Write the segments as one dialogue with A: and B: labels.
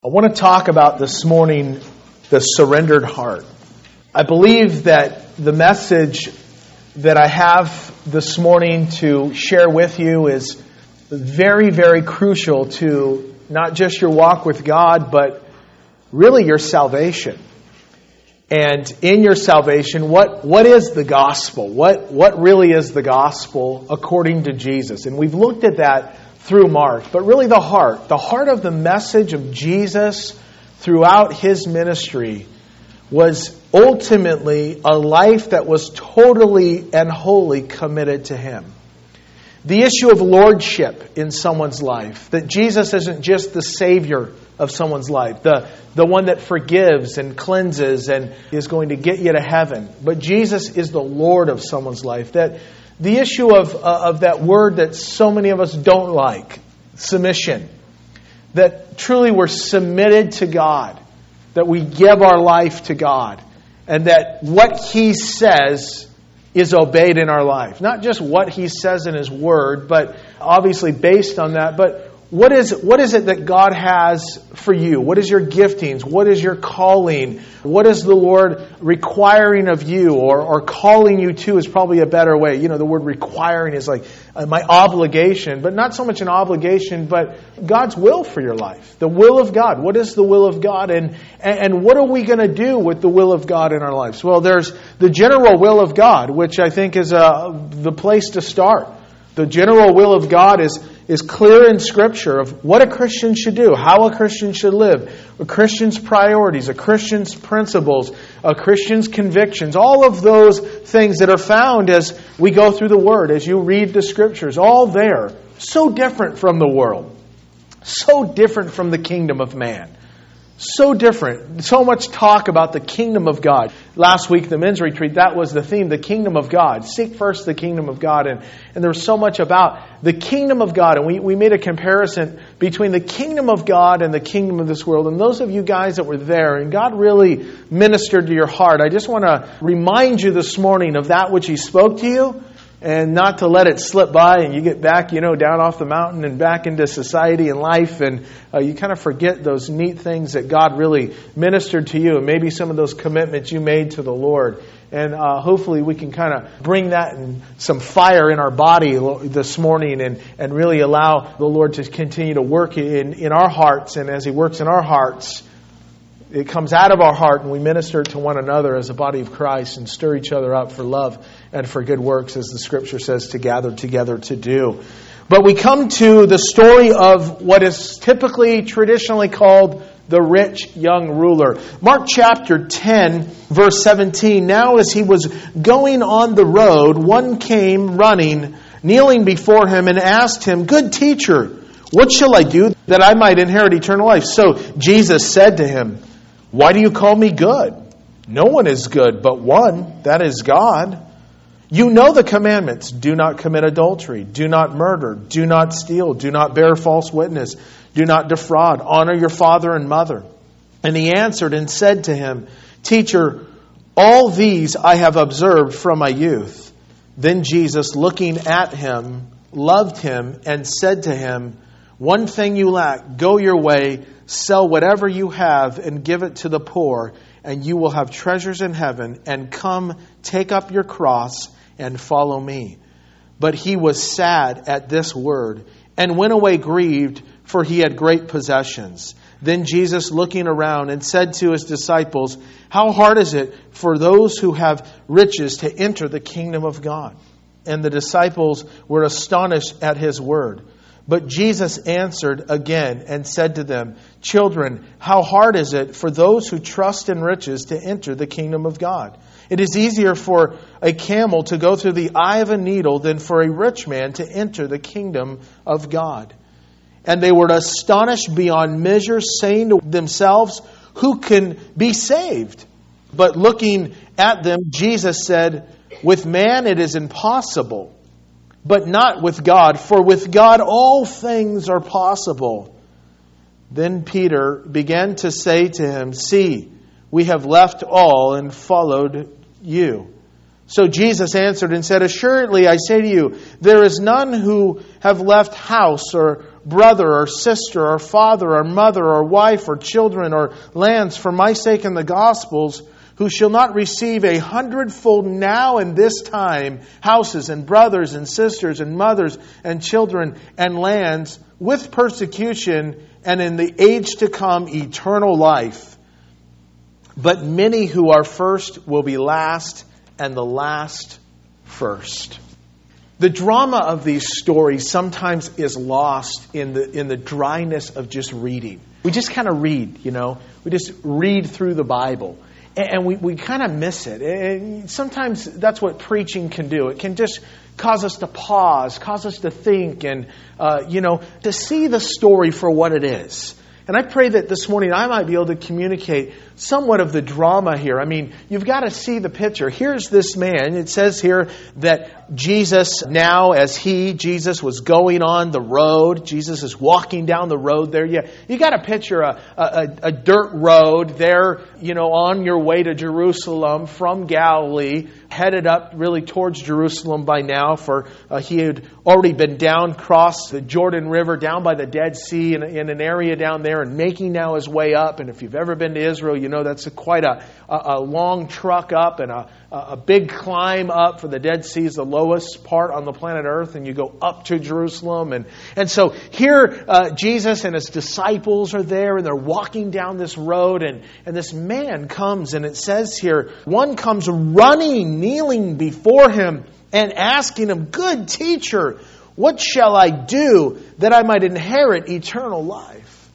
A: I want to talk about this morning the surrendered heart. I believe that the message that I have this morning to share with you is very, very crucial to not just your walk with God, but really your salvation. And in your salvation, what is the gospel? What really is the gospel according to Jesus? And we've looked at that through Mark, but really the heart of the message of Jesus throughout His ministry was ultimately a life that was totally and wholly committed to Him. The issue of lordship in someone's life, that Jesus isn't just the Savior of someone's life, the one that forgives and cleanses and is going to get you to heaven, but Jesus is the Lord of someone's life. That the issue of that word that so many of us don't like, submission, that truly we're submitted to God, that we give our life to God, and that what He says is obeyed in our life. Not just what He says in His Word, but obviously based on that, but what is it that God has for you? What is your giftings? What is your calling? What is the Lord requiring of you or calling you to is probably a better way. You know, the word requiring is like my obligation, but not so much an obligation, but God's will for your life. The will of God. What is the will of God? And what are we going to do with the will of God in our lives? Well, there's the general will of God, which I think is the place to start. The general will of God is clear in Scripture of what a Christian should do, how a Christian should live, a Christian's priorities, a Christian's principles, a Christian's convictions, all of those things that are found as we go through the Word, as you read the Scriptures, all there. So different from the world. So different from the kingdom of man. So different. So much talk about the kingdom of God. Last week, the men's retreat, that was the theme, the kingdom of God. Seek first the kingdom of God. And there was so much about the kingdom of God. And we made a comparison between the kingdom of God and the kingdom of this world. And those of you guys that were there, and God really ministered to your heart, I just want to remind you this morning of that which He spoke to you. And not to let it slip by and you get back, down off the mountain and back into society and life. And you kind of forget those neat things that God really ministered to you. And maybe some of those commitments you made to the Lord. And hopefully we can kind of bring that and some fire in our body this morning and really allow the Lord to continue to work in our hearts. And as He works in our hearts, it comes out of our heart and we minister to one another as a body of Christ and stir each other up for love and for good works, as the Scripture says, to gather together to do. But we come to the story of what is typically, traditionally called the rich young ruler. Mark chapter 10, verse 17. Now as He was going on the road, one came running, kneeling before Him and asked Him, "Good teacher, what shall I do that I might inherit eternal life?" So Jesus said to him, "Why do you call me good? No one is good but one, that is God. You know the commandments. Do not commit adultery. Do not murder. Do not steal. Do not bear false witness. Do not defraud. Honor your father and mother." And he answered and said to him, "Teacher, all these I have observed from my youth." Then Jesus, looking at him, loved him and said to him, "One thing you lack. Go your way, sell whatever you have and give it to the poor, and you will have treasures in heaven. And come, take up your cross and follow me." But he was sad at this word and went away grieved, for he had great possessions. Then Jesus, looking around, and said to His disciples, "How hard is it for those who have riches to enter the kingdom of God?" And the disciples were astonished at His word. But Jesus answered again and said to them, "Children, how hard is it for those who trust in riches to enter the kingdom of God? It is easier for a camel to go through the eye of a needle than for a rich man to enter the kingdom of God." And they were astonished beyond measure, saying to themselves, "Who can be saved?" But looking at them, Jesus said, "With man it is impossible, but not with God, for with God all things are possible." Then Peter began to say to Him, "See, we have left all and followed you." So Jesus answered and said, Assuredly, I say to you, there is none who have left house or brother or sister or father or mother or wife or children or lands for my sake and the gospel's, who shall not receive 100-fold now in this time, houses and brothers and sisters and mothers and children and lands, with persecution, and in the age to come eternal life. But many who are first will be last, and the last first. The drama of these stories sometimes is lost in the dryness of just reading. We just kind of read, We just read through the Bible. And we kind of miss it. And sometimes that's what preaching can do. It can just cause us to pause, cause us to think, and, to see the story for what it is. And I pray that this morning I might be able to communicate somewhat of the drama here. I mean, you've got to see the picture. Here's this man. It says here that Jesus, now as Jesus was going on the road, Jesus is walking down the road there. You got to picture a dirt road there, on your way to Jerusalem from Galilee, headed up really towards Jerusalem by now, for he had already been down, crossed the Jordan River, down by the Dead Sea in an area down there, and making now his way up. And if you've ever been to Israel, you know that's quite a long truck up and a big climb up, for the Dead Sea is the lowest part on the planet Earth, and you go up to Jerusalem. And so here Jesus and his disciples are there, and they're walking down this road, and this man comes, and it says here, one comes running, kneeling before him, and asking him, Good teacher, what shall I do that I might inherit eternal life?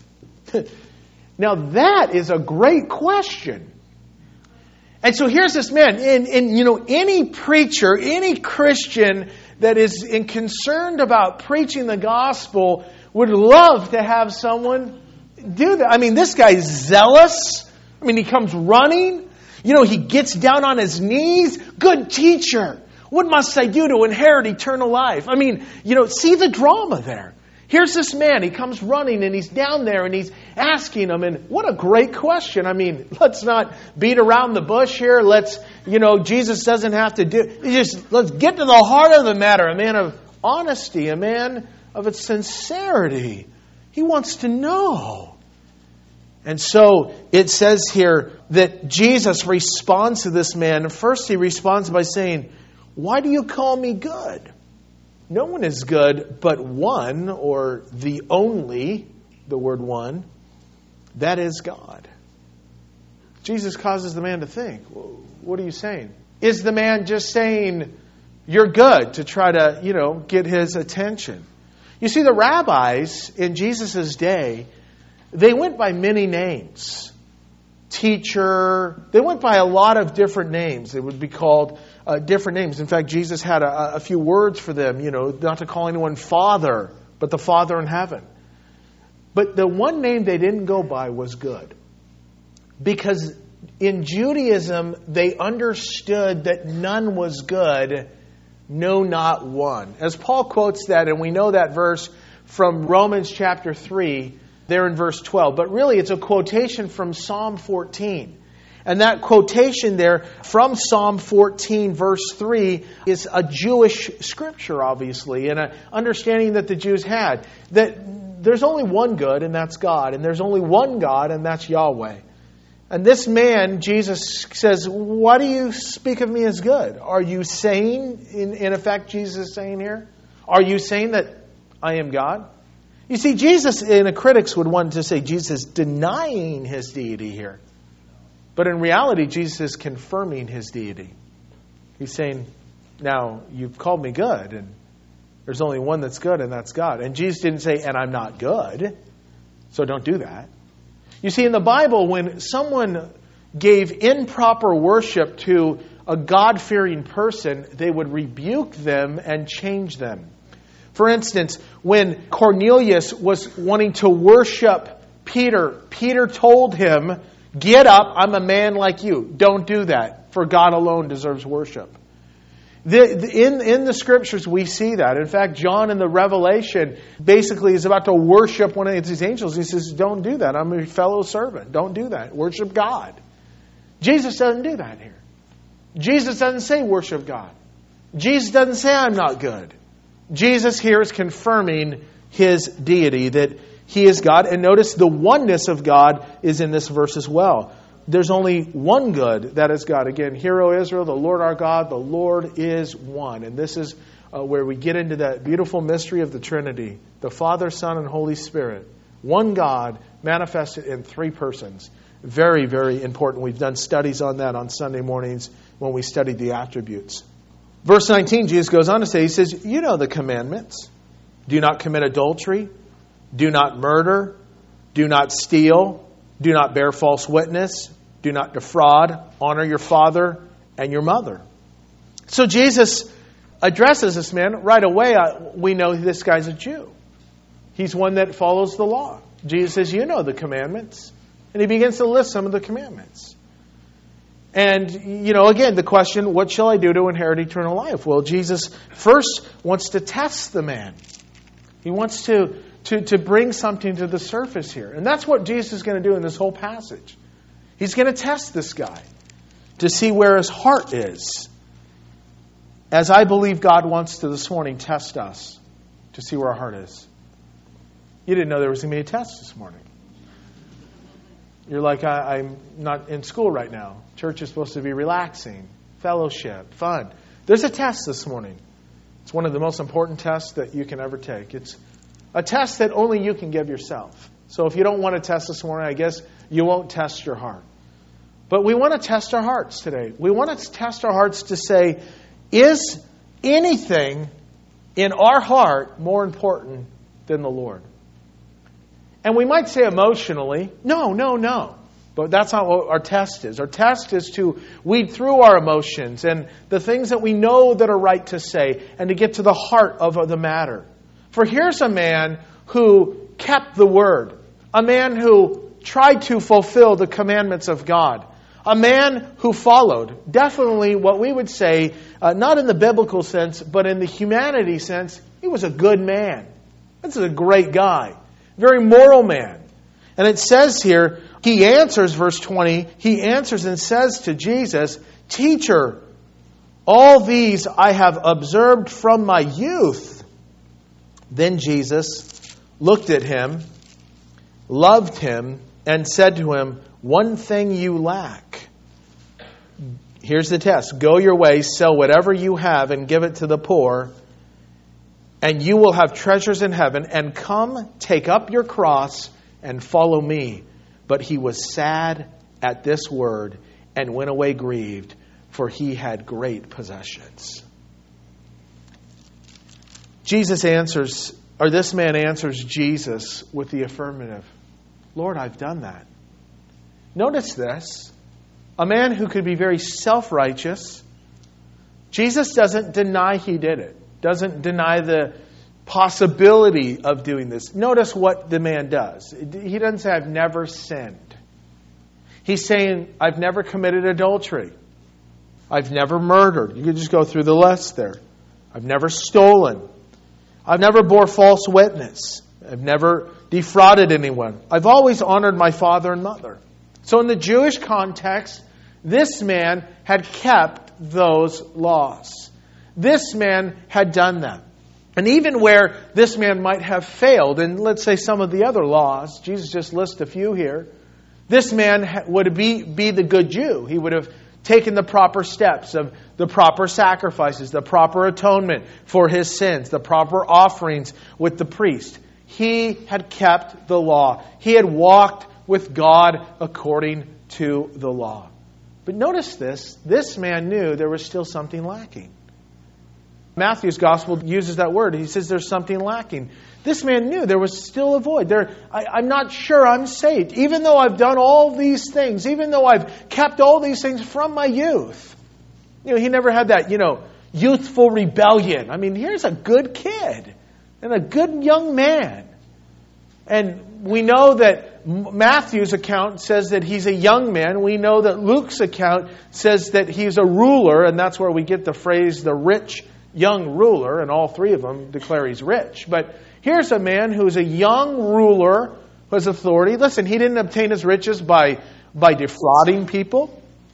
A: Now that is a great question. And so here's this man, and any preacher, any Christian that is concerned about preaching the gospel would love to have someone do that. I mean, this guy's zealous. I mean, he comes running. He gets down on his knees. Good teacher, what must I do to inherit eternal life? I mean, see the drama there. Here's this man, he comes running and he's down there and he's asking him, and what a great question. I mean, let's not beat around the bush here. Jesus doesn't have to let's get to the heart of the matter. A man of honesty, a man of its sincerity. He wants to know. And so it says here that Jesus responds to this man. First he responds by saying, Why do you call me good? No one is good but one, or the only, the word one, that is God. Jesus causes the man to think. What are you saying? Is the man just saying, you're good, to try to, get his attention? You see, the rabbis in Jesus' day, they went by many names. Teacher. They went by a lot of different names. They would be called different names. In fact, Jesus had a few words for them, not to call anyone Father, but the Father in heaven. But the one name they didn't go by was good. Because in Judaism, they understood that none was good, no, not one. As Paul quotes that, and we know that verse from Romans chapter 3, there in verse 12. But really, it's a quotation from Psalm 14. And that quotation there from Psalm 14, verse 3, is a Jewish scripture, obviously, and an understanding that the Jews had. That there's only one good, and that's God. And there's only one God, and that's Yahweh. And this man, Jesus says, why do you speak of me as good? Are you saying, in effect, Jesus is saying here, are you saying that I am God? You see, Jesus, and the critics would want to say Jesus is denying his deity here. But in reality, Jesus is confirming his deity. He's saying, now, you've called me good, and there's only one that's good, and that's God. And Jesus didn't say, and I'm not good, so don't do that. You see, in the Bible, when someone gave improper worship to a God-fearing person, they would rebuke them and change them. For instance, when Cornelius was wanting to worship Peter, Peter told him, get up, I'm a man like you. Don't do that, for God alone deserves worship. In the Scriptures, we see that. In fact, John in the Revelation basically is about to worship one of these angels. He says, don't do that. I'm a fellow servant. Don't do that. Worship God. Jesus doesn't do that here. Jesus doesn't say worship God. Jesus doesn't say I'm not good. Jesus here is confirming His deity, that He is God. And notice the oneness of God is in this verse as well. There's only one good, that is God. Again, Hear, O Israel, the Lord our God, the Lord is one. And this is where we get into that beautiful mystery of the Trinity. The Father, Son, and Holy Spirit. One God manifested in three persons. Very, very important. We've done studies on that on Sunday mornings when we studied the attributes. Verse 19, Jesus goes on to say, He says, you know the commandments. Do not commit adultery. Do not murder. Do not steal. Do not bear false witness. Do not defraud. Honor your father and your mother. So Jesus addresses this man right away. We know this guy's a Jew. He's one that follows the law. Jesus says, you know the commandments. And He begins to list some of the commandments. And, again, the question, what shall I do to inherit eternal life? Well, Jesus first wants to test the man. He wants to bring something to the surface here. And that's what Jesus is going to do in this whole passage. He's going to test this guy to see where his heart is. As I believe God wants to this morning test us to see where our heart is. You didn't know there was going to be a test this morning. You're like, I'm not in school right now. Church is supposed to be relaxing, fellowship, fun. There's a test this morning. It's one of the most important tests that you can ever take. It's a test that only you can give yourself. So if you don't want to test this morning, I guess you won't test your heart. But we want to test our hearts today. We want to test our hearts to say, is anything in our heart more important than the Lord? And we might say emotionally, no. But that's not what our test is. Our test is to weed through our emotions and the things that we know that are right to say and to get to the heart of the matter. For here's a man who kept the word. A man who tried to fulfill the commandments of God. A man who followed. Definitely what we would say, not in the biblical sense, but in the humanity sense, he was a good man. This is a great guy. Very moral man. And it says here, he answers, verse 20, he answers and says to Jesus, Teacher, all these I have observed from my youth. Then Jesus looked at him, loved him, and said to him, One thing you lack. Here's the test. Go your way, sell whatever you have, and give it to the poor, and you will have treasures in heaven, and come, take up your cross, and follow me. But he was sad at this word, and went away grieved, for he had great possessions. This man answers Jesus with the affirmative. Lord, I've done that. Notice this. A man who could be very self-righteous. Jesus doesn't deny he did it. Doesn't deny the possibility of doing this. Notice what the man does. He doesn't say, I've never sinned. He's saying, I've never committed adultery. I've never murdered. You can just go through the list there. I've never stolen. I've never bore false witness. I've never defrauded anyone. I've always honored my father and mother. So in the Jewish context, this man had kept those laws. This man had done them. And even where this man might have failed, and let's say some of the other laws, Jesus just lists a few here, this man would be the good Jew. He would have taken the proper steps of the proper sacrifices, the proper atonement for his sins, the proper offerings with the priest. He had kept the law. He had walked with God according to the law. But notice this man knew there was still something lacking. Matthew's gospel uses that word. He says there's something lacking. This man knew there was still a void. I'm not sure I'm saved. Even though I've done all these things, even though I've kept all these things from my youth. He never had that, youthful rebellion. I mean, here's a good kid and a good young man. And we know that Matthew's account says that he's a young man. We know that Luke's account says that he's a ruler, and that's where we get the phrase, the rich young ruler, and all three of them declare he's rich. But here's a man who's a young ruler who has authority. Listen, he didn't obtain his riches by defrauding people.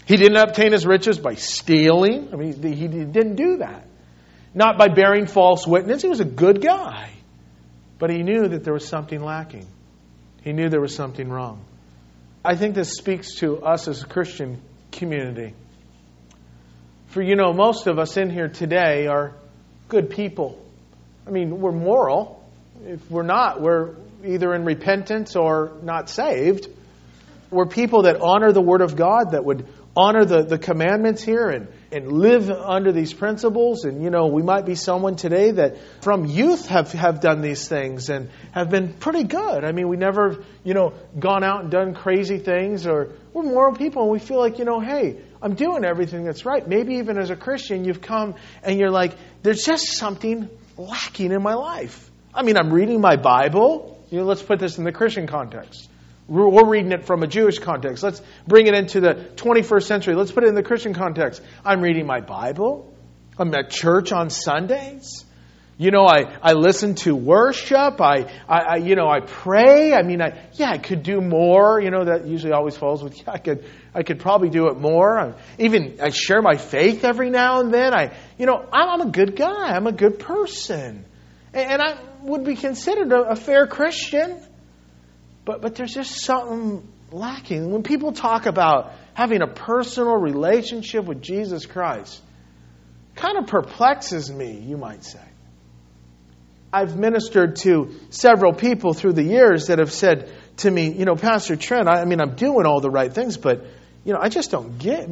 A: He didn't obtain his riches by stealing. I mean, he didn't do that. Not by bearing false witness. He was a good guy. But he knew that there was something lacking. He knew there was something wrong. I think this speaks to us as a Christian community. For most of us in here today are good people. I mean, we're moral. If we're not, we're either in repentance or not saved. We're people that honor the Word of God, that would honor the commandments here and live under these principles. And, we might be someone today that from youth have done these things and have been pretty good. I mean, we never, gone out and done crazy things. Or we're moral people and we feel like, hey, I'm doing everything that's right. Maybe even as a Christian, you've come and you're like, there's just something lacking in my life. I mean, I'm reading my Bible. Let's put this in the Christian context. We're reading it from a Jewish context. Let's bring it into the 21st century. Let's put it in the Christian context. I'm reading my Bible. I'm at church on Sundays. I listen to worship. I pray. I mean, I could do more. That usually always falls with, I could probably do it more. I share my faith every now and then. I'm a good guy. I'm a good person. And I would be considered a fair Christian. But there's just something lacking. When people talk about having a personal relationship with Jesus Christ, it kind of perplexes me, you might say. I've ministered to several people through the years that have said to me, Pastor Trent, I'm doing all the right things, but, I just don't get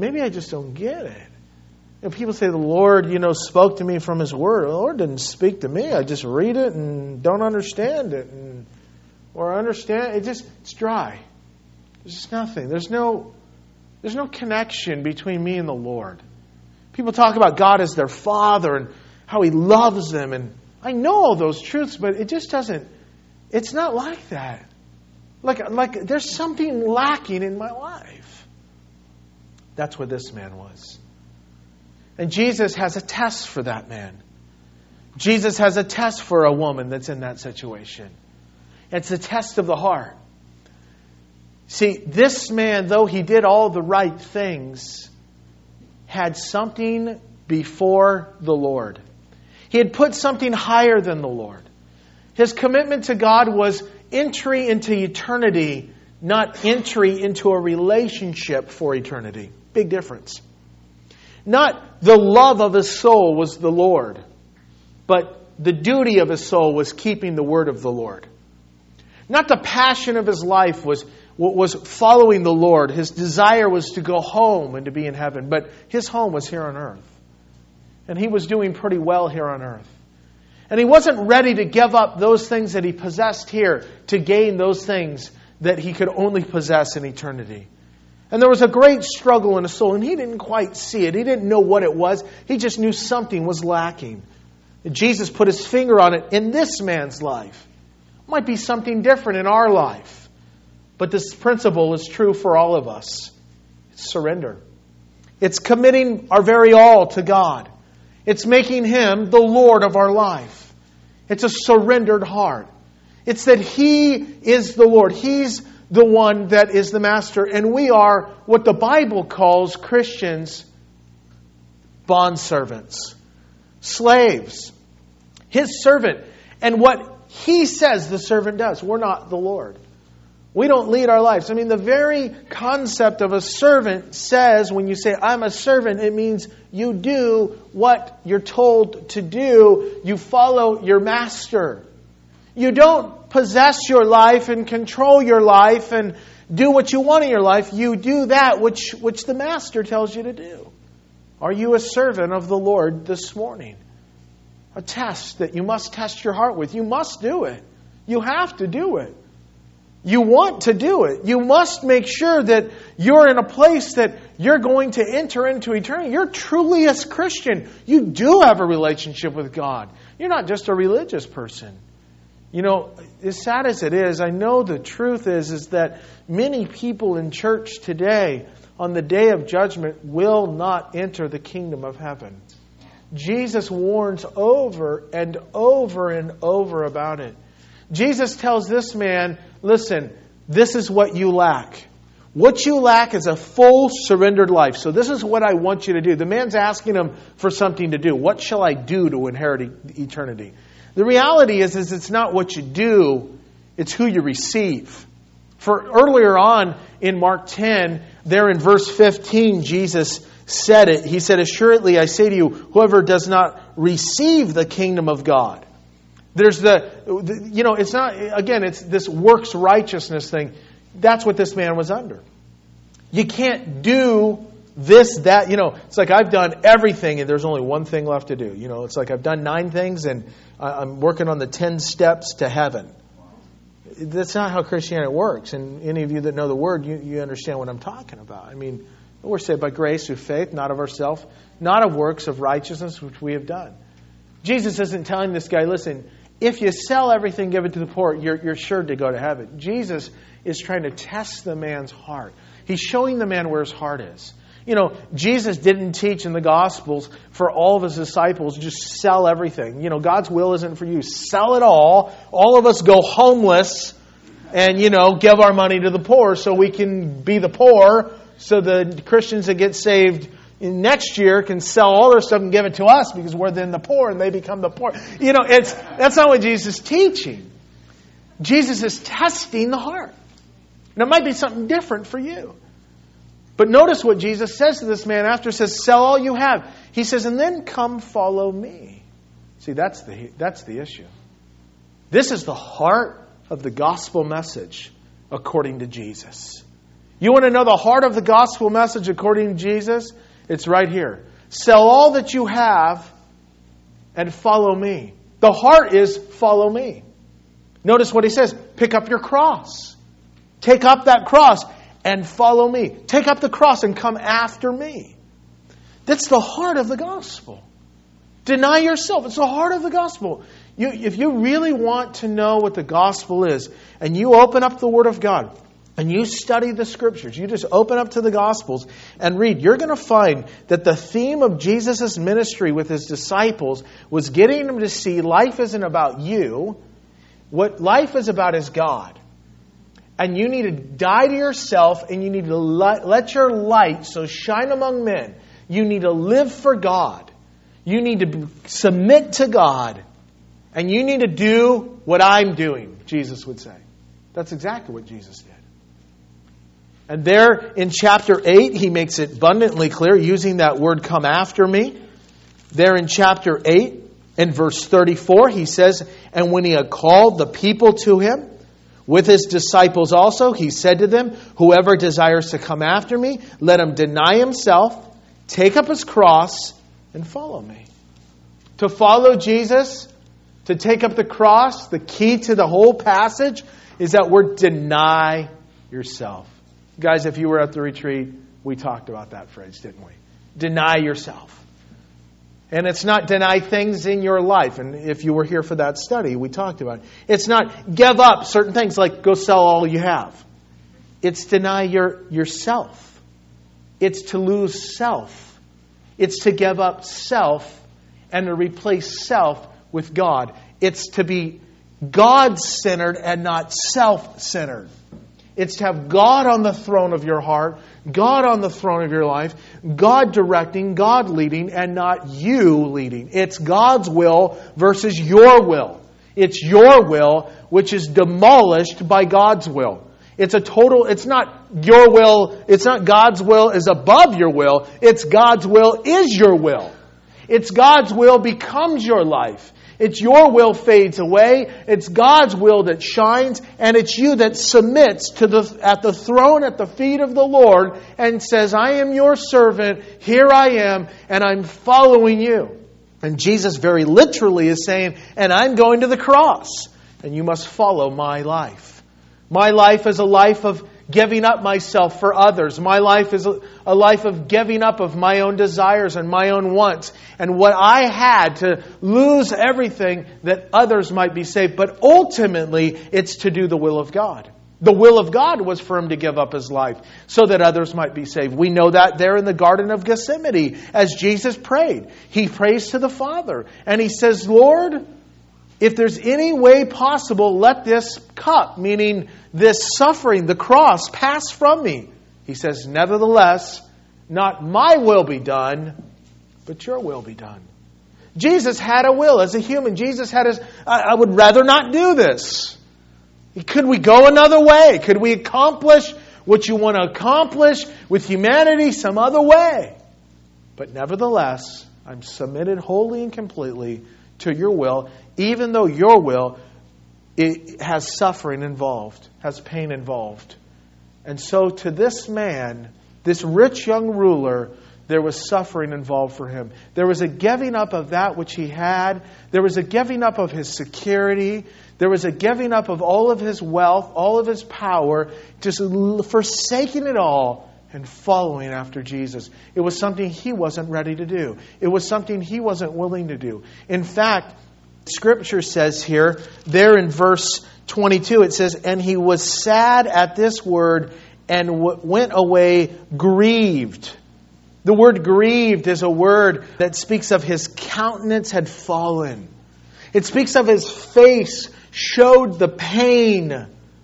A: it. People say the Lord, spoke to me from His Word. The Lord didn't speak to me. I just read it and don't understand it. Or understand, it's dry. There's just nothing. There's no connection between me and the Lord. People talk about God as their Father and how He loves them. And I know all those truths, but it just doesn't, it's not like that. Like there's something lacking in my life. That's what this man was. And Jesus has a test for that man. Jesus has a test for a woman that's in that situation. It's a test of the heart. See, this man, though he did all the right things, had something before the Lord. He had put something higher than the Lord. His commitment to God was entry into eternity, not entry into a relationship for eternity. Big difference. Not the love of his soul was the Lord, but the duty of his soul was keeping the word of the Lord. Not the passion of his life was following the Lord. His desire was to go home and to be in heaven. But his home was here on earth. And he was doing pretty well here on earth. And he wasn't ready to give up those things that he possessed here to gain those things that he could only possess in eternity. And there was a great struggle in his soul. And he didn't quite see it. He didn't know what it was. He just knew something was lacking. And Jesus put his finger on it in this man's life. Might be something different in our life. But this principle is true for all of us. It's surrender. It's committing our very all to God. It's making Him the Lord of our life. It's a surrendered heart. It's that He is the Lord. He's the one that is the master. And we are what the Bible calls Christians bondservants. Slaves. His servant. And what He says the servant does. We're not the Lord. We don't lead our lives. The very concept of a servant says, when you say, I'm a servant, it means you do what you're told to do. You follow your master. You don't possess your life and control your life and do what you want in your life. You do that which the master tells you to do. Are you a servant of the Lord this morning? A test that you must test your heart with. You must do it. You have to do it. You want to do it. You must make sure that you're in a place that you're going to enter into eternity. You're truly a Christian. You do have a relationship with God. You're not just a religious person. As sad as it is, I know the truth is that many people in church today, on the day of judgment, will not enter the kingdom of heaven. Jesus warns over and over and over about it. Jesus tells this man, listen, this is what you lack. What you lack is a full surrendered life. So this is what I want you to do. The man's asking him for something to do. What shall I do to inherit eternity? The reality is it's not what you do, it's who you receive. For earlier on in Mark 10, there in verse 15, Jesus said it. He said, assuredly, I say to you, whoever does not receive the kingdom of God. There's it's not, again, it's this works righteousness thing. That's what this man was under. You can't do this, that, it's like I've done everything and there's only one thing left to do. It's like I've done 9 things and I'm working on the 10 steps to heaven. That's not how Christianity works. And any of you that know the Word, you understand what I'm talking about. I mean, we're saved by grace through faith, not of ourselves, not of works of righteousness which we have done. Jesus isn't telling this guy, listen, if you sell everything, give it to the poor, you're sure to go to heaven. Jesus is trying to test the man's heart. He's showing the man where his heart is. Jesus didn't teach in the Gospels for all of His disciples, just sell everything. God's will isn't for you. Sell it all. All of us go homeless and, give our money to the poor so we can be the poor, so the Christians that get saved next year can sell all their stuff and give it to us because we're then the poor and they become the poor. That's not what Jesus is teaching. Jesus is testing the heart. And it might be something different for you. But notice what Jesus says to this man after. He says, sell all you have. He says, and then come follow me. See, that's the issue. This is the heart of the gospel message according to Jesus. You want to know the heart of the gospel message according to Jesus? It's right here. Sell all that you have and follow me. The heart is follow me. Notice what he says. Pick up your cross. Take up that cross and follow me. Take up the cross and come after me. That's the heart of the gospel. Deny yourself. It's the heart of the gospel. If you really want to know what the gospel is, and you open up the Word of God, and you study the Scriptures, you just open up to the Gospels and read, you're going to find that the theme of Jesus' ministry with His disciples was getting them to see life isn't about you. What life is about is God. And you need to die to yourself and you need to let your light so shine among men. You need to live for God. You need to submit to God. And you need to do what I'm doing, Jesus would say. That's exactly what Jesus did. And there in chapter 8, He makes it abundantly clear using that word, come after me. There in chapter 8 and verse 34, He says, and when He had called the people to Him, with His disciples also, He said to them, whoever desires to come after me, let him deny himself, take up his cross, and follow me. To follow Jesus, to take up the cross, the key to the whole passage is that word deny yourself. Guys, if you were at the retreat, we talked about that phrase, didn't we? Deny yourself. And it's not deny things in your life. And if you were here for that study, we talked about it. It's not give up certain things like go sell all you have. It's deny yourself. It's to lose self. It's to give up self and to replace self with God. It's to be God-centered and not self-centered. It's to have God on the throne of your heart, God on the throne of your life, God directing, God leading, and not you leading. It's God's will versus your will. It's your will which is demolished by God's will. It's not your will, it's not God's will is above your will. It's God's will is your will. It's God's will becomes your life. It's your will fades away. It's God's will that shines, and it's you that submits at the throne at the feet of the Lord and says, I am your servant, here I am, and I'm following you. And Jesus very literally is saying, and I'm going to the cross, and you must follow my life. My life is a life of giving up myself for others. My life is a life of giving up of my own desires and my own wants. And what I had to lose everything that others might be saved. But ultimately, it's to do the will of God. The will of God was for Him to give up His life so that others might be saved. We know that there in the Garden of Gethsemane as Jesus prayed. He prays to the Father and He says, Lord, if there's any way possible, let this cup, meaning this suffering, the cross, pass from me. He says, nevertheless, not my will be done, but your will be done. Jesus had a will as a human. Jesus had his, I would rather not do this. Could we go another way? Could we accomplish what you want to accomplish with humanity some other way? But nevertheless, I'm submitted wholly and completely to your will, even though your will, it has suffering involved, has pain involved. And so to this man, this rich young ruler, there was suffering involved for him. There was a giving up of that which he had. There was a giving up of his security. There was a giving up of all of his wealth, all of his power, just forsaking it all and following after Jesus. It was something he wasn't ready to do. It was something he wasn't willing to do. In fact, Scripture says here, there in verse 22, it says, and he was sad at this word and went away grieved. The word grieved is a word that speaks of his countenance had fallen. It speaks of his face showed the pain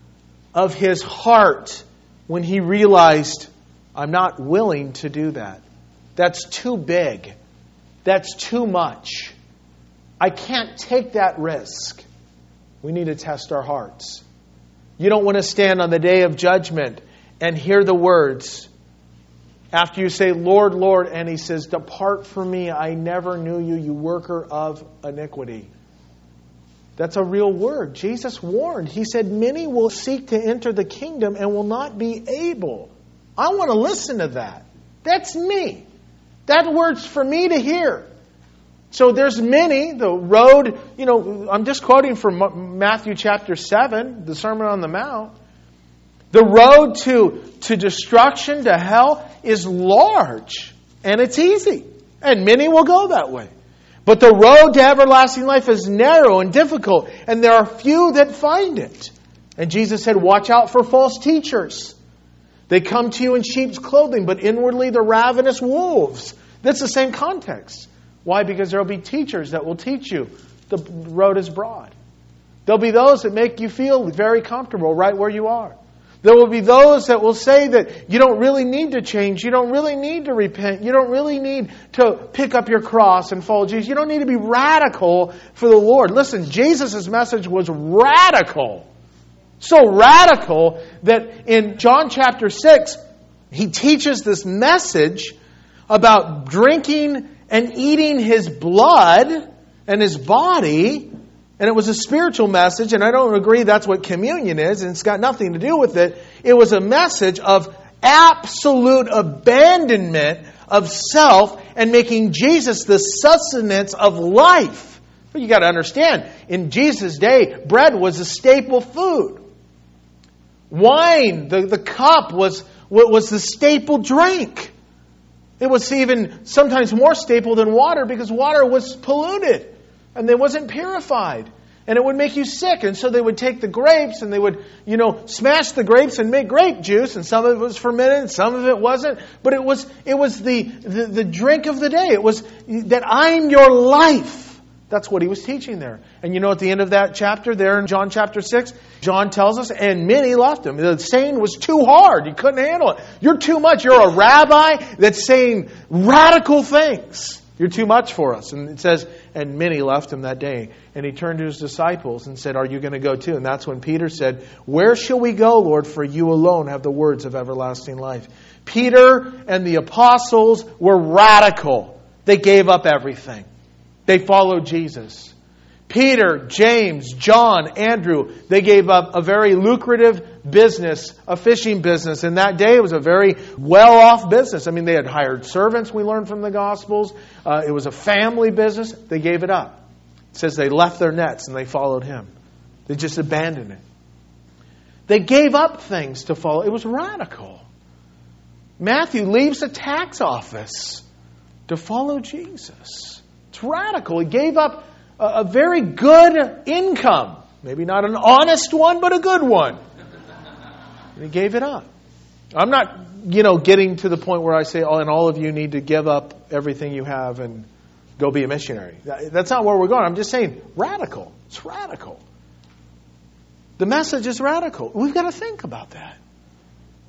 A: of his heart when he realized, I'm not willing to do that. That's too big. That's too much. I can't take that risk. We need to test our hearts. You don't want to stand on the day of judgment and hear the words after you say, Lord, Lord, and He says, depart from me, I never knew you, you worker of iniquity. That's a real word. Jesus warned. He said, many will seek to enter the kingdom and will not be able. I want to listen to that. That's me. That word's for me to hear. So there's many, the road, I'm just quoting from Matthew chapter 7, the Sermon on the Mount. The road to destruction, to hell, is large. And it's easy. And many will go that way. But the road to everlasting life is narrow and difficult. And there are few that find it. And Jesus said, watch out for false teachers. They come to you in sheep's clothing, but inwardly they're ravenous wolves. That's the same context. Why? Because there will be teachers that will teach you the road is broad. There'll be those that make you feel very comfortable right where you are. There will be those that will say that you don't really need to change. You don't really need to repent. You don't really need to pick up your cross and follow Jesus. You don't need to be radical for the Lord. Listen, Jesus' message was radical. So radical that in John chapter 6, He teaches this message about drinking and eating His blood and His body. And it was a spiritual message, and I don't agree that's what communion is, and it's got nothing to do with it. It was a message of absolute abandonment of self and making Jesus the sustenance of life. But you got to understand, in Jesus' day, bread was a staple food. Wine, the cup, was the staple drink. It was even sometimes more staple than water because water was polluted. And it wasn't purified. And it would make you sick. And so they would take the grapes and they would, smash the grapes and make grape juice. And some of it was fermented and some of it wasn't. But it was the drink of the day. It was that I'm your life. That's what He was teaching there. And at the end of that chapter there in John chapter 6, John tells us, and many left Him. The saying was too hard. He couldn't handle it. You're too much. You're a rabbi that's saying radical things. You're too much for us. And it says, and many left Him that day. And He turned to His disciples and said, are you going to go too? And that's when Peter said, where shall we go, Lord? For you alone have the words of everlasting life. Peter and the apostles were radical. They gave up everything. They followed Jesus. Peter, James, John, Andrew, they gave up a very lucrative business, a fishing business. In that day, it was a very well-off business. I mean, they had hired servants, we learned from the Gospels. It was a family business. They gave it up. It says they left their nets and they followed Him. They just abandoned it. They gave up things to follow. It was radical. Matthew leaves the tax office to follow Jesus. It's radical. He gave up a very good income. Maybe not an honest one, but a good one. And he gave it up. I'm not, getting to the point where I say, and all of you need to give up everything you have and go be a missionary. That's not where we're going. I'm just saying radical. It's radical. The message is radical. We've got to think about that.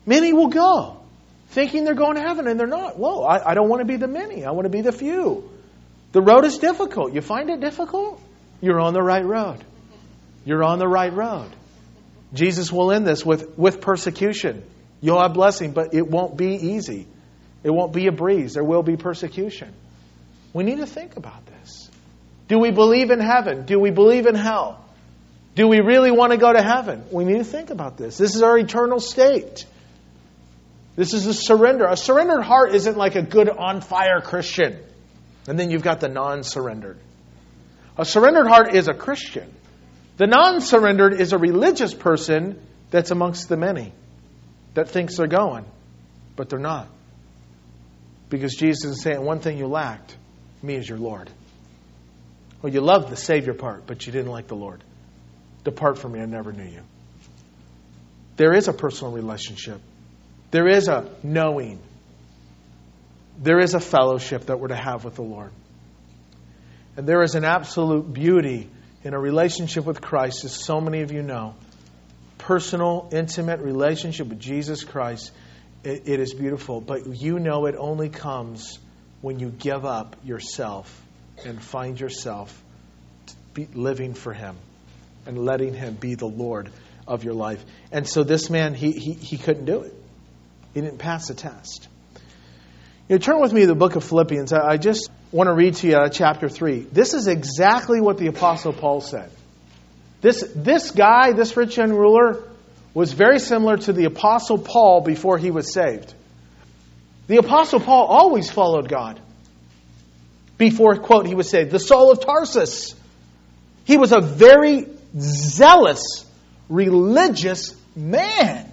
A: Many will go, thinking they're going to heaven, and they're not. Whoa, I don't want to be the many. I want to be the few. The road is difficult. You find it difficult? You're on the right road. You're on the right road. Jesus will end this with persecution. You'll have blessing, but it won't be easy. It won't be a breeze. There will be persecution. We need to think about this. Do we believe in heaven? Do we believe in hell? Do we really want to go to heaven? We need to think about this. This is our eternal state. This is a surrender. A surrendered heart isn't like a good on-fire Christian. And then you've got the non-surrendered. A surrendered heart is a Christian. The non-surrendered is a religious person that's amongst the many that thinks they're going, but they're not. Because Jesus is saying, one thing you lacked, me as your Lord. Well, you loved the Savior part, but you didn't like the Lord. Depart from me, I never knew you. There is a personal relationship. There is a knowing. There is a fellowship that we're to have with the Lord. And there is an absolute beauty in a relationship with Christ, as so many of you know. Personal, intimate relationship with Jesus Christ. It is beautiful. But you know it only comes when you give up yourself and find yourself living for Him and letting Him be the Lord of your life. And so this man, he couldn't do it. He didn't pass the test. Turn with me to the book of Philippians. I just want to read to you chapter 3. This is exactly what the Apostle Paul said. This guy, this rich young ruler, was very similar to the Apostle Paul before he was saved. The Apostle Paul always followed God. Before, quote, he was saved. The Saul of Tarsus. He was a very zealous, religious man.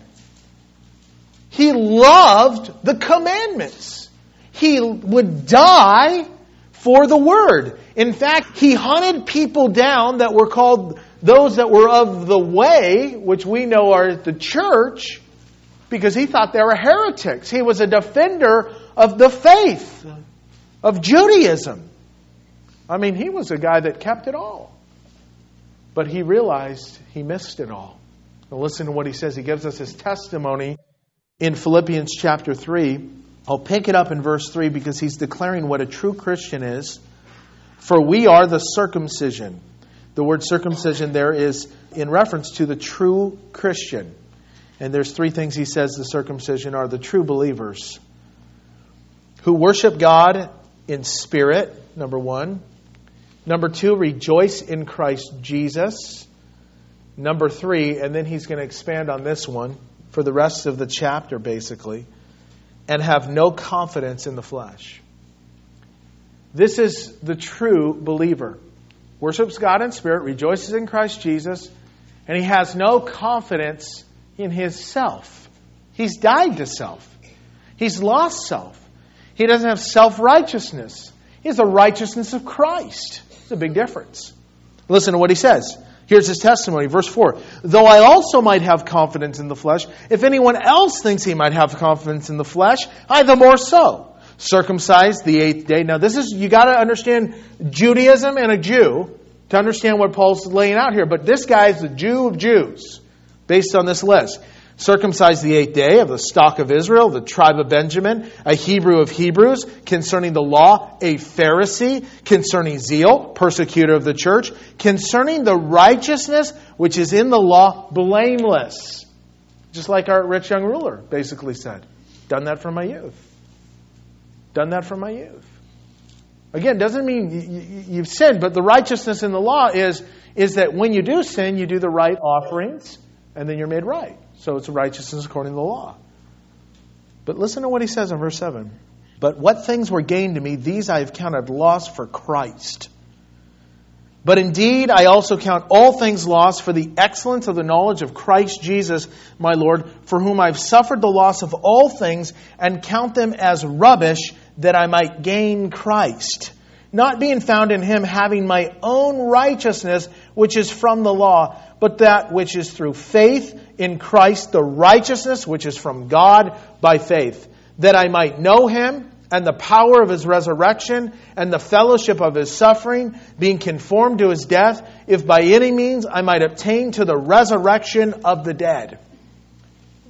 A: He loved the commandments. He would die for the word. In fact, he hunted people down that were called those that were of the way, which we know are the church, because he thought they were heretics. He was a defender of the faith, of Judaism. I mean, he was a guy that kept it all. But he realized he missed it all. Now listen to what he says. He gives us his testimony in Philippians chapter 3. I'll pick it up in verse 3 because he's declaring what a true Christian is. For we are the circumcision. The word circumcision there is in reference to the true Christian. And there's three things he says the circumcision are: the true believers who worship God in spirit, number one. Number two, rejoice in Christ Jesus. Number three, and then he's going to expand on this one for the rest of the chapter basically, and have no confidence in the flesh. This is the true believer. Worships God in spirit, rejoices in Christ Jesus, and he has no confidence in his self. He's died to self. He's lost self. He doesn't have self-righteousness. He has the righteousness of Christ. It's a big difference. Listen to what he says. Here's his testimony, verse 4. Though I also might have confidence in the flesh, if anyone else thinks he might have confidence in the flesh, I the more so. Circumcised the 8th day. Now this is, you got to understand Judaism and a Jew to understand what Paul's laying out here. But this guy is the Jew of Jews based on this list. Circumcised the 8th day, of the stock of Israel, the tribe of Benjamin, a Hebrew of Hebrews, concerning the law, a Pharisee, concerning zeal, persecutor of the church, concerning the righteousness which is in the law, blameless. Just like our rich young ruler basically said. Done that from my youth. Done that from my youth. Again, doesn't mean you've sinned, but the righteousness in the law is that when you do sin, you do the right offerings, and then you're made right. So it's righteousness according to the law. But listen to what he says in verse 7. But what things were gained to me, these I have counted loss for Christ. But indeed, I also count all things lost for the excellence of the knowledge of Christ Jesus, my Lord, for whom I have suffered the loss of all things, and count them as rubbish, that I might gain Christ, not being found in Him, having my own righteousness, which is from the law, but that which is through faith in Christ, the righteousness which is from God by faith, that I might know Him and the power of His resurrection and the fellowship of His suffering, being conformed to His death, if by any means I might obtain to the resurrection of the dead.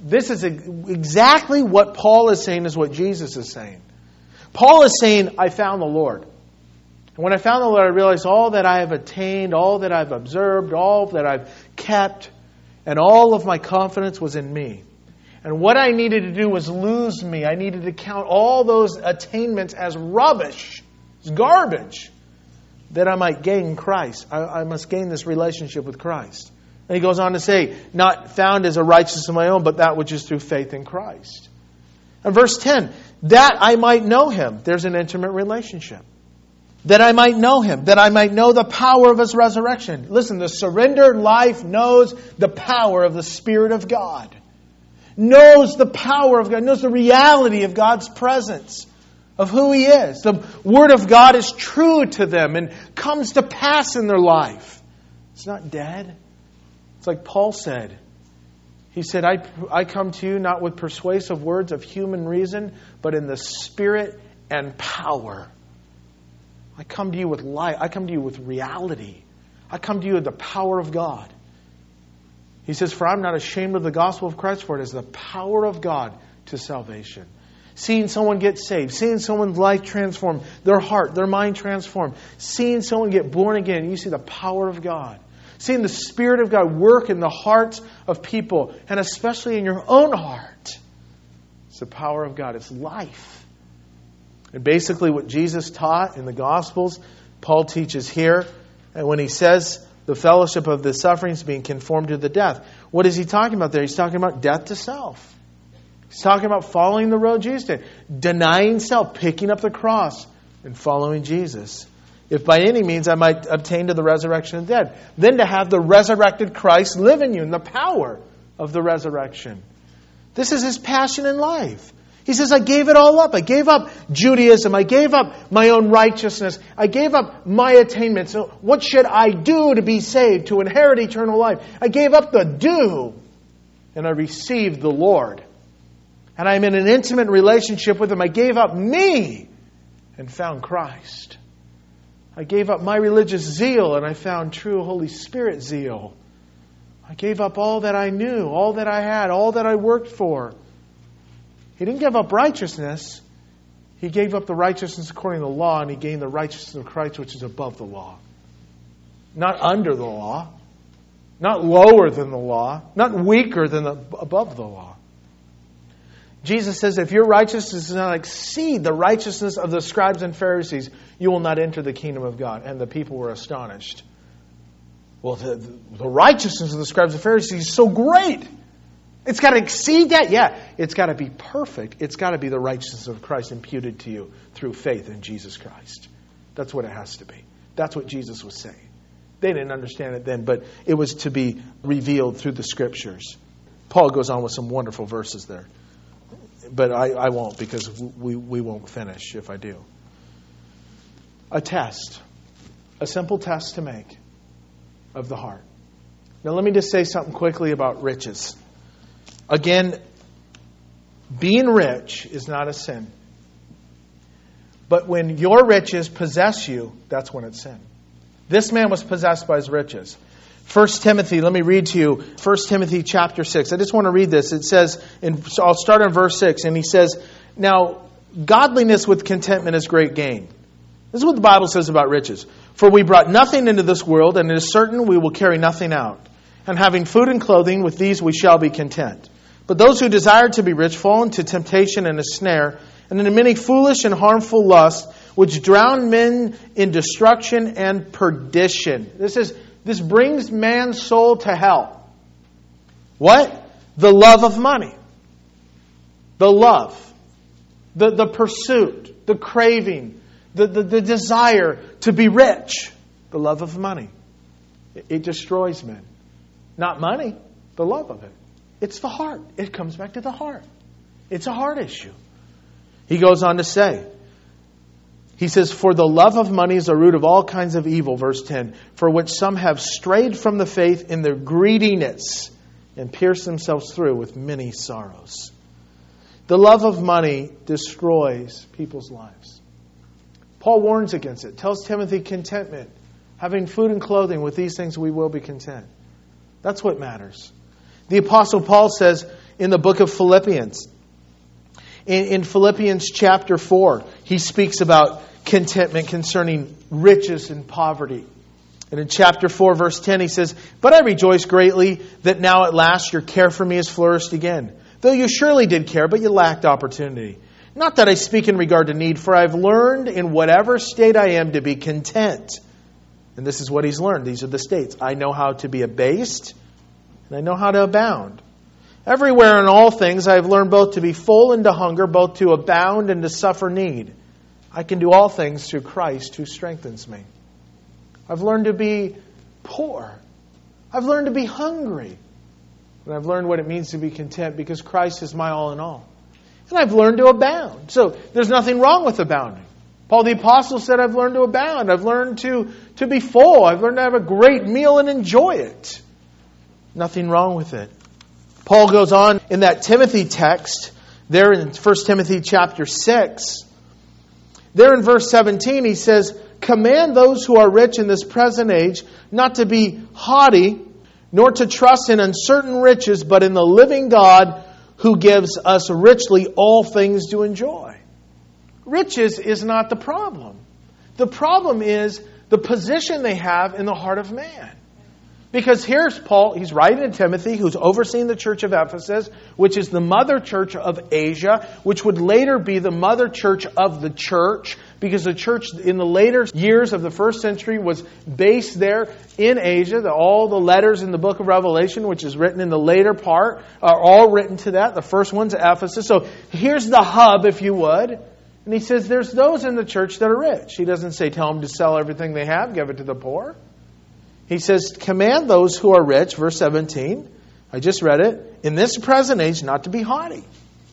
A: this is exactly what Paul is saying is what Jesus is saying. Paul is saying, I found the Lord. And when I found the Lord, I realized all that I have attained, all that I've observed, all that I've kept, and all of my confidence was in me. And what I needed to do was lose me. I needed to count all those attainments as rubbish, as garbage, that I might gain Christ. I must gain this relationship with Christ. And he goes on to say, not found as a righteousness of my own, but that which is through faith in Christ. And verse 10, that I might know Him. There's an intimate relationship. That I might know Him. That I might know the power of His resurrection. Listen, the surrendered life knows the power of the Spirit of God. Knows the power of God. Knows the reality of God's presence. Of who He is. The Word of God is true to them and comes to pass in their life. It's not dead. It's like Paul said. He said, I come to you not with persuasive words of human reason, but in the Spirit and power. I come to you with light. I come to you with reality. I come to you with the power of God. He says, for I'm not ashamed of the gospel of Christ, for it is the power of God to salvation. Seeing someone get saved, seeing someone's life transformed, their heart, their mind transformed, seeing someone get born again, you see the power of God. Seeing the Spirit of God work in the hearts of people, and especially in your own heart. It's the power of God. It's life. And basically what Jesus taught in the Gospels, Paul teaches here. And when he says the fellowship of the sufferings being conformed to the death, what is he talking about there? He's talking about death to self. He's talking about following the road Jesus did. Denying self, picking up the cross, and following Jesus. If by any means I might obtain to the resurrection of the dead. Then to have the resurrected Christ live in you in the power of the resurrection. This is his passion in life. He says, I gave it all up. I gave up Judaism. I gave up my own righteousness. I gave up my attainments. So what should I do to be saved, to inherit eternal life? I gave up the do, and I received the Lord. And I'm in an intimate relationship with Him. I gave up me and found Christ. I gave up my religious zeal and I found true Holy Spirit zeal. I gave up all that I knew, all that I had, all that I worked for. He didn't give up righteousness. He gave up the righteousness according to the law, and he gained the righteousness of Christ, which is above the law. Not under the law. Not lower than the law. Not weaker than above the law. Jesus says, if your righteousness does not exceed the righteousness of the scribes and Pharisees, you will not enter the kingdom of God. And the people were astonished. Well, the righteousness of the scribes and Pharisees is so great. It's got to exceed that. Yeah, it's got to be perfect. It's got to be the righteousness of Christ imputed to you through faith in Jesus Christ. That's what it has to be. That's what Jesus was saying. They didn't understand it then, but it was to be revealed through the Scriptures. Paul goes on with some wonderful verses there. But I won't, because we won't finish if I do. A test. A simple test to make of the heart. Now let me just say something quickly about riches. Again, being rich is not a sin. But when your riches possess you, that's when it's sin. This man was possessed by his riches. 1 Timothy, let me read to you 1 Timothy chapter 6. I just want to read this. It says, I'll start on verse 6. And he says, now, godliness with contentment is great gain. This is what the Bible says about riches. For we brought nothing into this world, and it is certain we will carry nothing out. And having food and clothing, with these we shall be content. But those who desire to be rich fall into temptation and a snare, and into many foolish and harmful lusts, which drown men in destruction and perdition. This brings man's soul to hell. What? The love of money. The love. The pursuit. The craving. The desire to be rich. The love of money. It destroys men. Not money. The love of it. It's the heart. It comes back to the heart. It's a heart issue. He goes on to say, he says, for the love of money is a root of all kinds of evil, verse 10, for which some have strayed from the faith in their greediness and pierced themselves through with many sorrows. The love of money destroys people's lives. Paul warns against it. Tells Timothy contentment. Having food and clothing, with these things we will be content. That's what matters. The Apostle Paul says in the book of Philippians. In Philippians chapter 4, he speaks about contentment concerning riches and poverty. And in chapter 4, verse 10, he says, "But I rejoice greatly that now at last your care for me has flourished again. Though you surely did care, but you lacked opportunity. Not that I speak in regard to need, for I've learned in whatever state I am to be content." And this is what he's learned. These are the states. "I know how to be abased, and I know how to abound. Everywhere in all things I have learned both to be full and to hunger, both to abound and to suffer need. I can do all things through Christ who strengthens me. I've learned to be poor. I've learned to be hungry. And I've learned what it means to be content because Christ is my all in all. And I've learned to abound." So there's nothing wrong with abounding. Paul the Apostle said, "I've learned to abound. I've learned to be full. I've learned to have a great meal and enjoy it." Nothing wrong with it. Paul goes on in that Timothy text, there in 1 Timothy chapter 6. There in verse 17 he says, "Command those who are rich in this present age not to be haughty, nor to trust in uncertain riches, but in the living God who gives us richly all things to enjoy." Riches is not the problem. The problem is the position they have in the heart of man. Because here's Paul, he's writing to Timothy, who's overseeing the church of Ephesus, which is the mother church of Asia, which would later be the mother church of the church, because the church in the later years of the first century was based there in Asia. All the letters in the book of Revelation, which is written in the later part, are all written to that. The first one's Ephesus. So here's the hub, if you would. And he says there's those in the church that are rich. He doesn't say tell them to sell everything they have, give it to the poor. He says, "Command those who are rich," verse 17, I just read it, "in this present age not to be haughty."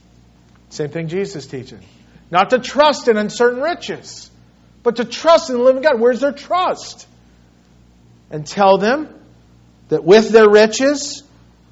A: Same thing Jesus teaches. Not to trust in uncertain riches, but to trust in the living God. Where's their trust? And tell them that with their riches,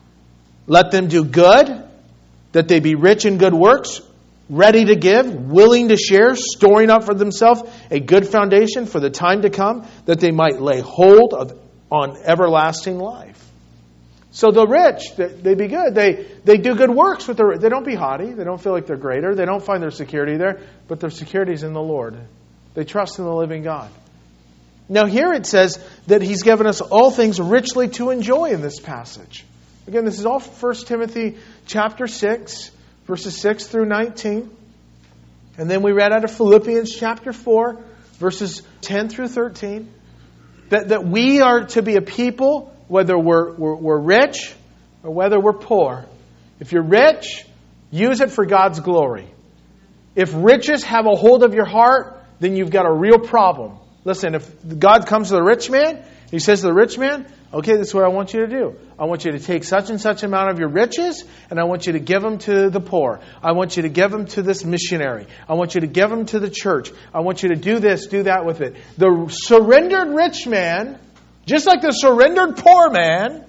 A: let them do good, that they be rich in good works, ready to give, willing to share, storing up for themselves a good foundation for the time to come, that they might lay hold on everlasting life. So the rich, they be good. They do good works with their. They don't be haughty. They don't feel like they're greater. They don't find their security there, but their security is in the Lord. They trust in the living God. Now here it says that He's given us all things richly to enjoy in this passage. Again, this is all 1 Timothy chapter 6. Verses 6 through 19. And then we read out of Philippians chapter 4, verses 10 through 13. That we are to be a people, whether we're rich or whether we're poor. If you're rich, use it for God's glory. If riches have a hold of your heart, then you've got a real problem. Listen, if God comes to the rich man, He says to the rich man, "Okay, this is what I want you to do. I want you to take such and such amount of your riches, and I want you to give them to the poor. I want you to give them to this missionary. I want you to give them to the church. I want you to do this, do that with it." The surrendered rich man, just like the surrendered poor man,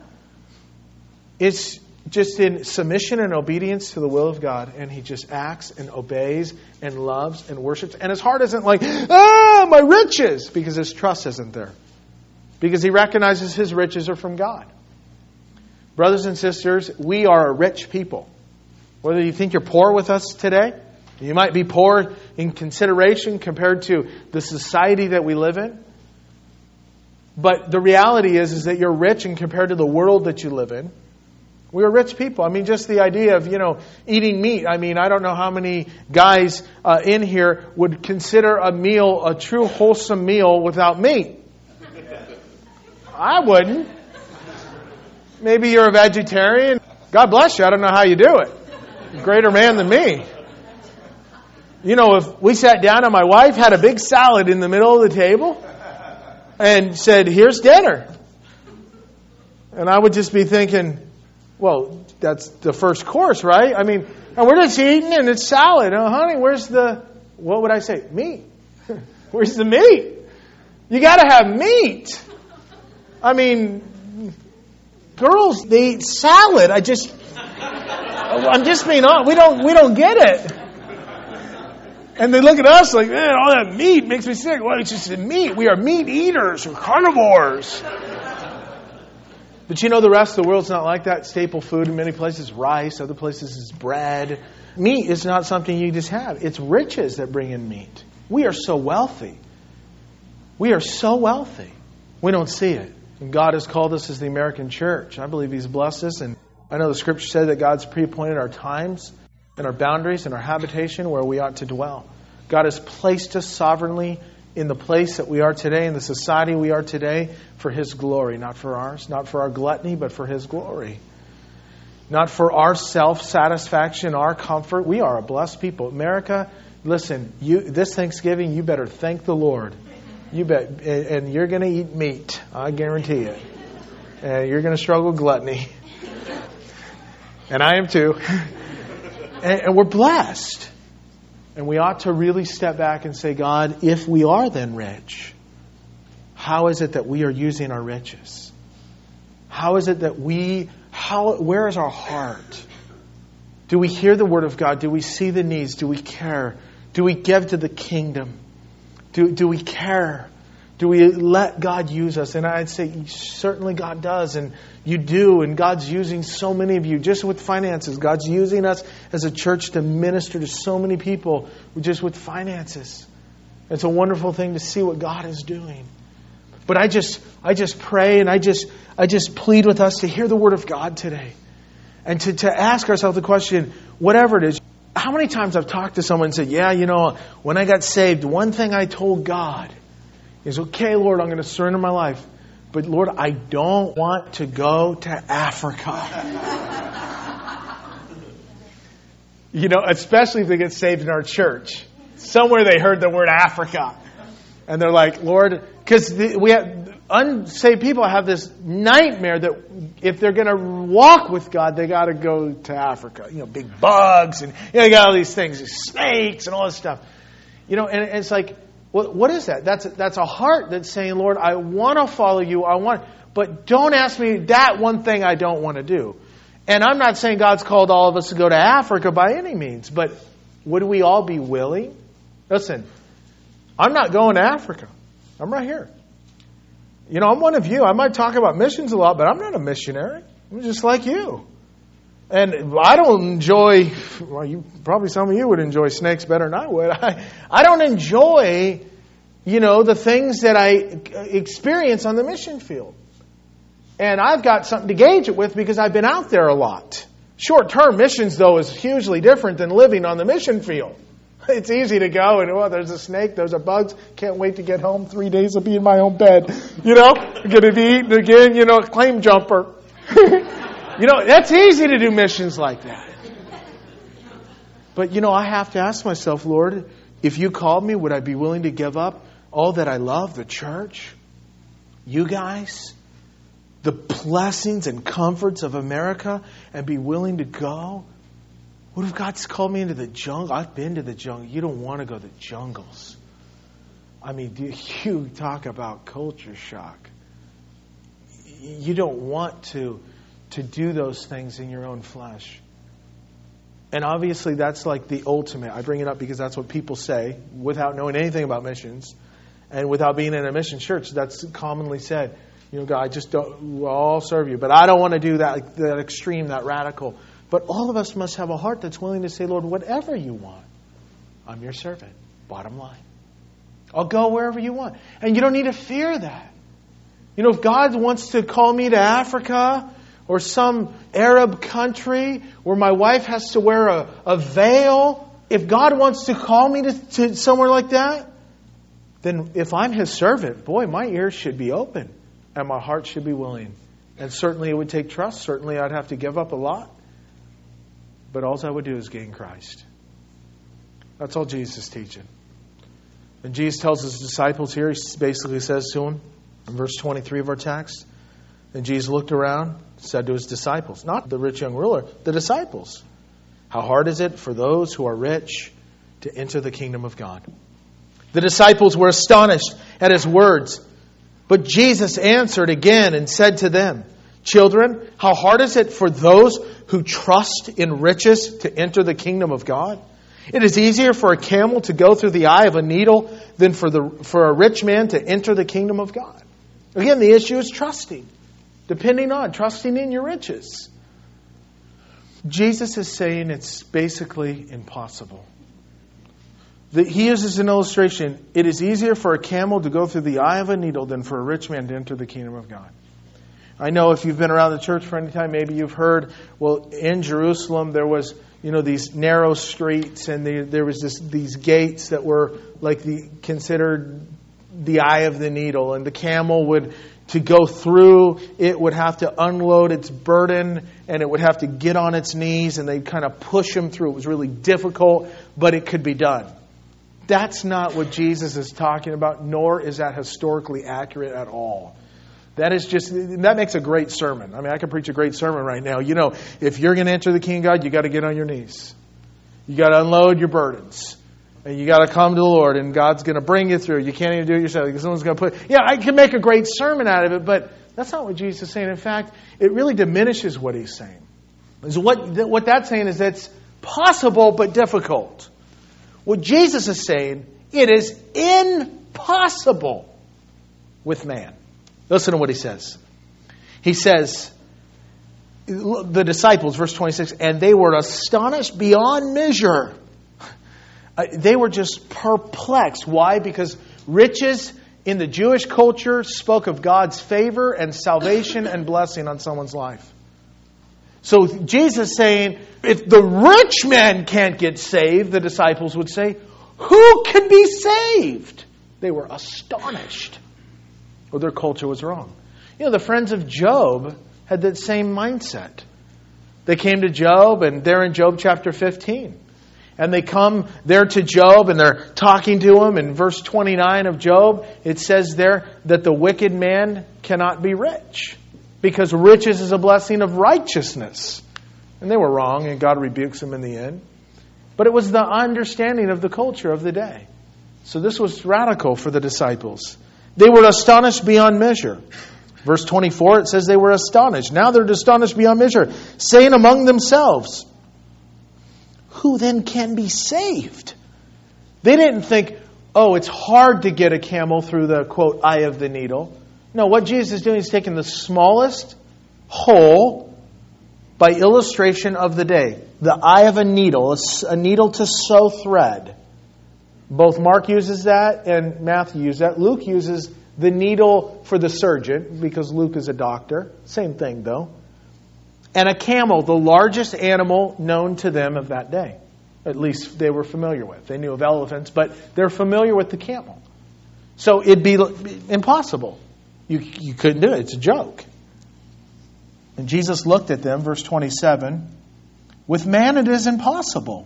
A: is just in submission and obedience to the will of God, and he just acts and obeys and loves and worships. And his heart isn't like, my riches, because his trust isn't there. Because he recognizes his riches are from God. Brothers and sisters, we are a rich people. Whether you think you're poor with us today, you might be poor in consideration compared to the society that we live in. But the reality is that you're rich and compared to the world that you live in. We are rich people. I mean, just the idea of, eating meat. I mean, I don't know how many guys in here would consider a meal a true wholesome meal without meat. I wouldn't. Maybe you're a vegetarian. God bless you. I don't know how you do it. You're a greater man than me. If we sat down and my wife had a big salad in the middle of the table and said, "Here's dinner." And I would just be thinking, well, that's the first course, right? I mean, and we're just eating and it's salad. Oh, honey, what would I say? Meat. Where's the meat? You got to have meat. I mean, girls, they eat salad. I'm just being honest. We don't get it. And they look at us like, man, all that meat makes me sick. Well, it's just meat. We are meat eaters. We're carnivores. But you know, the rest of the world's not like that. Staple food in many places, rice. Other places is bread. Meat is not something you just have. It's riches that bring in meat. We are so wealthy. We are so wealthy. We don't see it. And God has called us as the American church. I believe He's blessed us. And I know the Scripture said that God's pre-appointed our times and our boundaries and our habitation where we ought to dwell. God has placed us sovereignly in the place that we are today, in the society we are today, for His glory, not for ours, not for our gluttony, but for His glory. Not for our self-satisfaction, our comfort. We are a blessed people. America, listen, this Thanksgiving, you better thank the Lord. You bet. And you're going to eat meat, I guarantee it. And you're going to struggle with gluttony. And I am too. And we're blessed. And we ought to really step back and say, God, if we are then rich, how is it that we are using our riches? How is it that where is our heart? Do we hear the Word of God? Do we see the needs? Do we care? Do we give to the kingdom? Do we care? Do we let God use us? And I'd say certainly God does, and you do, and God's using so many of you just with finances. God's using us as a church to minister to so many people just with finances. It's a wonderful thing to see what God is doing. But I just pray and I just plead with us to hear the Word of God today. And to ask ourselves the question, whatever it is, how many times I've talked to someone and said, yeah, you know, when I got saved, one thing I told God is, okay, Lord, I'm going to surrender my life. But Lord, I don't want to go to Africa. You know, especially if they get saved in our church. Somewhere they heard the word Africa. And they're like, Lord, because we have unsaved people have this nightmare that if they're going to walk with God, they got to go to Africa. You know, big bugs and they got all these things, snakes and all this stuff. You know, and it's like, what is that? That's a heart that's saying, Lord, I want to follow you. But don't ask me that one thing I don't want to do. And I'm not saying God's called all of us to go to Africa by any means, but would we all be willing? Listen, I'm not going to Africa. I'm right here. You know, I'm one of you. I might talk about missions a lot, but I'm not a missionary. I'm just like you. And I don't enjoy, well, probably some of you would enjoy snakes better than I would. I don't enjoy, you know, the things that I experience on the mission field. And I've got something to gauge it with because I've been out there a lot. Short-term missions, though, is hugely different than living on the mission field. It's easy to go and, oh, there's a snake, there's a bugs. Can't wait to get home. 3 days I'll be in my own bed. You know, going to be eaten again, you know, claim jumper. You know, that's easy to do missions like that. But, you know, I have to ask myself, Lord, if you called me, would I be willing to give up all that I love, the church, you guys, the blessings and comforts of America, and be willing to go? What if God's called me into the jungle? I've been to the jungle. You don't want to go to the jungles. I mean, you talk about culture shock. You don't want to do those things in your own flesh. And obviously that's like the ultimate. I bring it up because that's what people say without knowing anything about missions and without being in a mission church. That's commonly said. You know, God, I just don't, we'll all serve you. But I don't want to do that extreme, that radical. But all of us must have a heart that's willing to say, Lord, whatever you want, I'm your servant. Bottom line. I'll go wherever you want. And you don't need to fear that. You know, if God wants to call me to Africa or some Arab country where my wife has to wear a veil, if God wants to call me to somewhere like that, then if I'm His servant, boy, my ears should be open and my heart should be willing. And certainly it would take trust. Certainly I'd have to give up a lot. But all I would do is gain Christ. That's all Jesus is teaching. And Jesus tells His disciples here, He basically says to them, in verse 23 of our text, and Jesus looked around, said to His disciples, not the rich young ruler, the disciples, how hard is it for those who are rich to enter the kingdom of God? The disciples were astonished at His words. But Jesus answered again and said to them, children, how hard is it for those who trust in riches to enter the kingdom of God? It is easier for a camel to go through the eye of a needle than for a rich man to enter the kingdom of God. Again, the issue is trusting. trusting in your riches. Jesus is saying it's basically impossible. He uses an illustration. It is easier for a camel to go through the eye of a needle than for a rich man to enter the kingdom of God. I know if you've been around the church for any time, maybe you've heard, well, in Jerusalem there was, these narrow streets, and there was these gates that were like considered the eye of the needle, and the camel to go through, it would have to unload its burden, and it would have to get on its knees, and they'd kind of push him through. It was really difficult, but it could be done. That's not what Jesus is talking about, nor is that historically accurate at all. That makes a great sermon. I mean, I could preach a great sermon right now. If you're going to enter the kingdom of God, you got to get on your knees. You got to unload your burdens. And you got to come to the Lord, and God's going to bring you through. You can't even do it yourself because someone's going to I can make a great sermon out of it, but that's not what Jesus is saying. In fact, it really diminishes what he's saying. What that's saying is it's possible but difficult. What Jesus is saying, it is impossible with man. Listen to what he says. He says, the disciples, verse 26, and they were astonished beyond measure. They were just perplexed. Why? Because riches in the Jewish culture spoke of God's favor and salvation and blessing on someone's life. So Jesus is saying, if the rich man can't get saved, the disciples would say, who can be saved? They were astonished. Well, their culture was wrong. The friends of Job had that same mindset. They came to Job, and they're in Job chapter 15. And they come there to Job, and they're talking to him. In verse 29 of Job, it says there that the wicked man cannot be rich, because riches is a blessing of righteousness. And they were wrong, and God rebukes them in the end. But it was the understanding of the culture of the day. So this was radical for the disciples. They were astonished beyond measure. Verse 24, it says they were astonished. Now they're astonished beyond measure, saying among themselves, who then can be saved? They didn't think, it's hard to get a camel through the, quote, eye of the needle. No, what Jesus is doing is taking the smallest hole by illustration of the day. The eye of a needle to sew thread. Both Mark uses that and Matthew uses that. Luke uses the needle for the surgeon, because Luke is a doctor. Same thing, though. And a camel, the largest animal known to them of that day. At least they were familiar with. They knew of elephants, but they're familiar with the camel. So it'd be impossible. You couldn't do it. It's a joke. And Jesus looked at them, verse 27. With man it is impossible,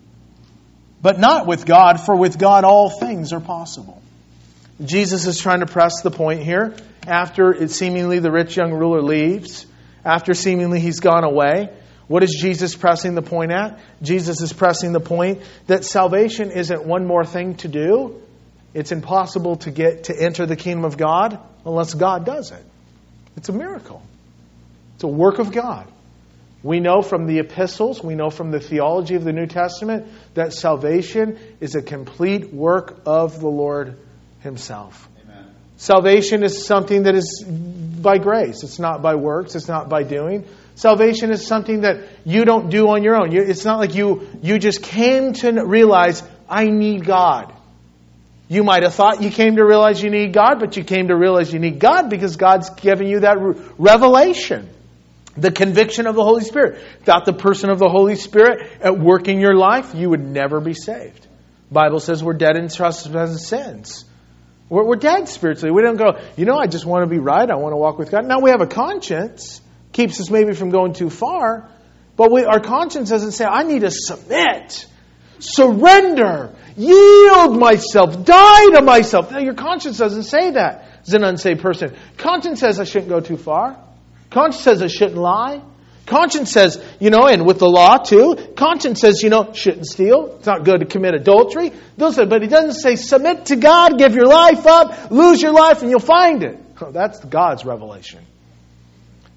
A: but not with God, for with God all things are possible. Jesus is trying to press the point here. After seemingly the rich young ruler leaves, after seemingly he's gone away, what is Jesus pressing the point at? Jesus is pressing the point that salvation isn't one more thing to do. It's impossible to enter the kingdom of God unless God does it. It's a miracle. It's a work of God. We know from the epistles, we know from the theology of the New Testament, that salvation is a complete work of the Lord Himself. Amen. Salvation is something that is by grace. It's not by works. It's not by doing. Salvation is something that you don't do on your own. It's not like you just came to realize, I need God. You might have thought you came to realize you need God, but you came to realize you need God because God's given you that revelation. The conviction of the Holy Spirit. Without the person of the Holy Spirit at work in your life, you would never be saved. The Bible says we're dead in trespasses and sins. We're dead spiritually. We don't go, I just want to be right. I want to walk with God. Now we have a conscience. Keeps us maybe from going too far. But our conscience doesn't say, I need to submit, surrender, yield myself, die to myself. Now, your conscience doesn't say that as an unsaved person. Conscience says I shouldn't go too far. Conscience says I shouldn't lie. Conscience says, and with the law too, conscience says, shouldn't steal. It's not good to commit adultery. But it doesn't say submit to God, give your life up, lose your life, and you'll find it. That's God's revelation.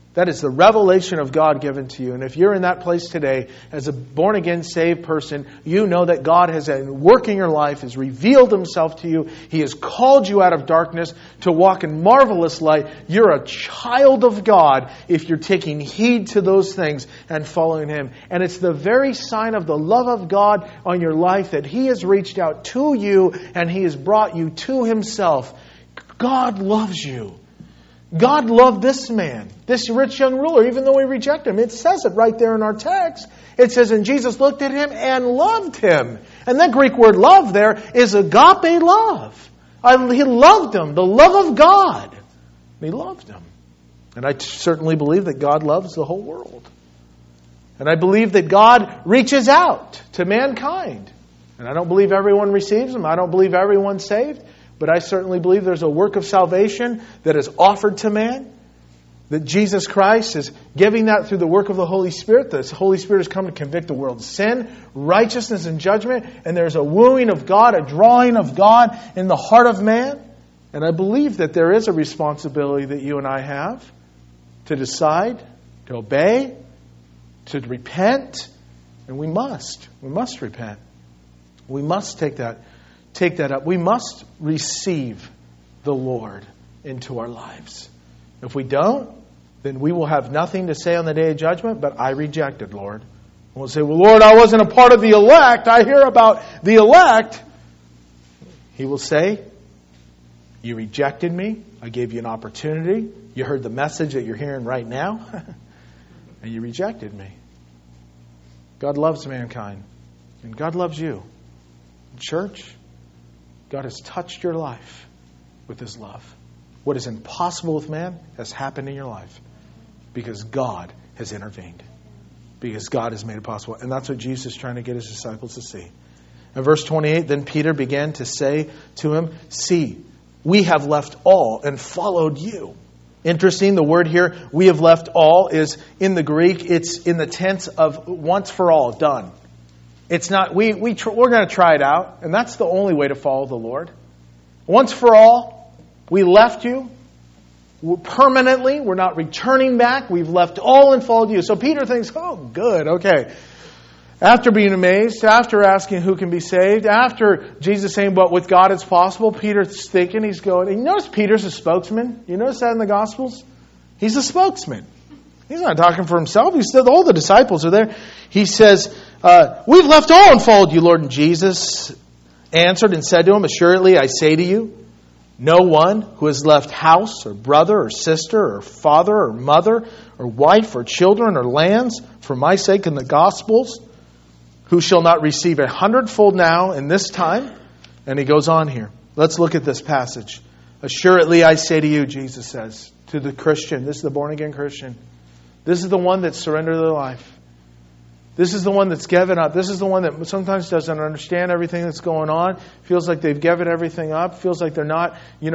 A: That is the revelation of God given to you. And if you're in that place today as a born-again, saved person, you know that God has worked in your life, has revealed Himself to you. He has called you out of darkness to walk in marvelous light. You're a child of God if you're taking heed to those things and following Him. And it's the very sign of the love of God on your life that He has reached out to you and He has brought you to Himself. God loves you. God loved this man, this rich young ruler, even though he rejected him. It says it right there in our text. It says, and Jesus looked at him and loved him. And that Greek word love there is agape love. He loved him, the love of God. He loved him. And I certainly believe that God loves the whole world. And I believe that God reaches out to mankind. And I don't believe everyone receives Him. I don't believe everyone's saved. But I certainly believe there's a work of salvation that is offered to man. That Jesus Christ is giving that through the work of the Holy Spirit. The Holy Spirit has come to convict the world of sin, righteousness, and judgment. And there's a wooing of God, a drawing of God in the heart of man. And I believe that there is a responsibility that you and I have to decide, to obey, to repent. And we must repent. We must take that up. We must receive the Lord into our lives. If we don't, then we will have nothing to say on the day of judgment, but I rejected, Lord. We'll say, well, Lord, I wasn't a part of the elect. I hear about the elect. He will say, you rejected me. I gave you an opportunity. You heard the message that you're hearing right now, and you rejected me. God loves mankind, and God loves you. Church, God has touched your life with His love. What is impossible with man has happened in your life because God has intervened. Because God has made it possible. And that's what Jesus is trying to get His disciples to see. In verse 28, then Peter began to say to him, see, we have left all and followed you. Interesting, the word here, we have left all, is in the Greek, it's in the tense of once for all, done. It's not, we're going to try it out, and that's the only way to follow the Lord. Once for all, we left you permanently. We're not returning back. We've left all and followed you. So Peter thinks, oh, good, okay. After being amazed, after asking who can be saved, after Jesus saying, but with God it's possible, Peter's thinking, he's going, and you notice Peter's a spokesman? You notice that in the Gospels? He's a spokesman. He's not talking for himself. He said all the disciples are there. He says, we've left all and followed you, Lord. And Jesus answered and said to him, assuredly, I say to you, no one who has left house or brother or sister or father or mother or wife or children or lands for my sake in the Gospels, who shall not receive 100-fold now in this time. And he goes on here. Let's look at this passage. Assuredly, I say to you, Jesus says, to the Christian, this is the born-again Christian, this is the one that surrendered their life. This is the one that's given up. This is the one that sometimes doesn't understand everything that's going on. Feels like they've given everything up. Feels like they're not,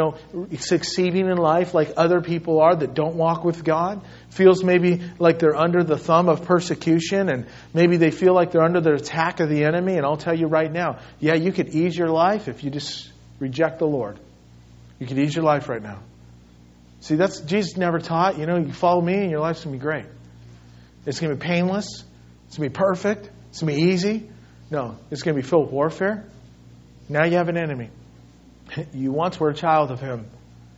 A: succeeding in life like other people are that don't walk with God. Feels maybe like they're under the thumb of persecution, and maybe they feel like they're under the attack of the enemy. And I'll tell you right now, you could ease your life if you just reject the Lord. You could ease your life right now. See, that's Jesus never taught. You follow me and your life's going to be great. It's going to be painless. It's going to be perfect. It's going to be easy. No, it's going to be filled with warfare. Now you have an enemy. You once were a child of Him.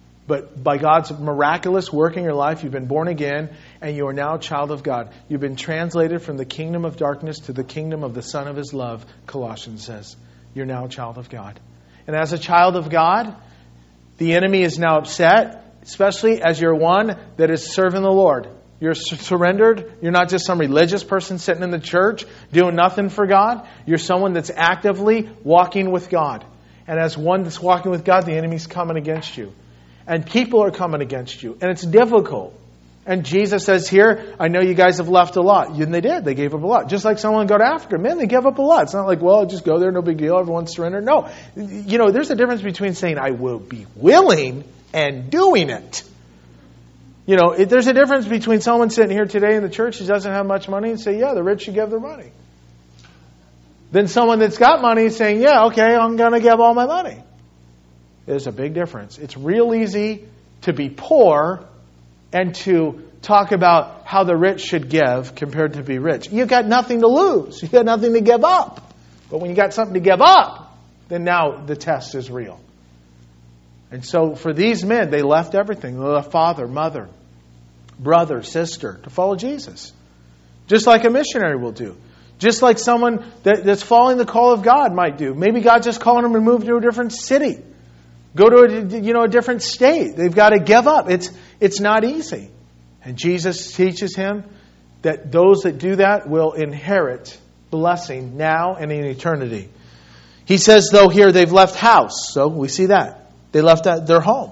A: But by God's miraculous work in your life, you've been born again, and you are now a child of God. You've been translated from the kingdom of darkness to the kingdom of the Son of His love, Colossians says. You're now a child of God. And as a child of God, the enemy is now upset, especially as you're one that is serving the Lord. You're surrendered. You're not just some religious person sitting in the church doing nothing for God. You're someone that's actively walking with God. And as one that's walking with God, the enemy's coming against you. And people are coming against you. And it's difficult. And Jesus says here, I know you guys have left a lot. And they did. They gave up a lot. Just like someone got after him. Man, they gave up a lot. It's not like, well, just go there, no big deal. Everyone's surrendered. No. There's a difference between saying, I will be willing and doing it. There's a difference between someone sitting here today in the church who doesn't have much money and say, the rich should give their money. Then someone that's got money saying, okay, I'm going to give all my money. There's a big difference. It's real easy to be poor and to talk about how the rich should give compared to be rich. You've got nothing to lose. You've got nothing to give up. But when you got something to give up, then now the test is real. And so for these men, they left everything. They left father, mother, brother, sister to follow Jesus. Just like a missionary will do. Just like someone that's following the call of God might do. Maybe God's just calling them to move to a different city. Go to a different state. They've got to give up. It's not easy. And Jesus teaches him that those that do that will inherit blessing now and in eternity. He says, though, here they've left house. So we see that. They left their home.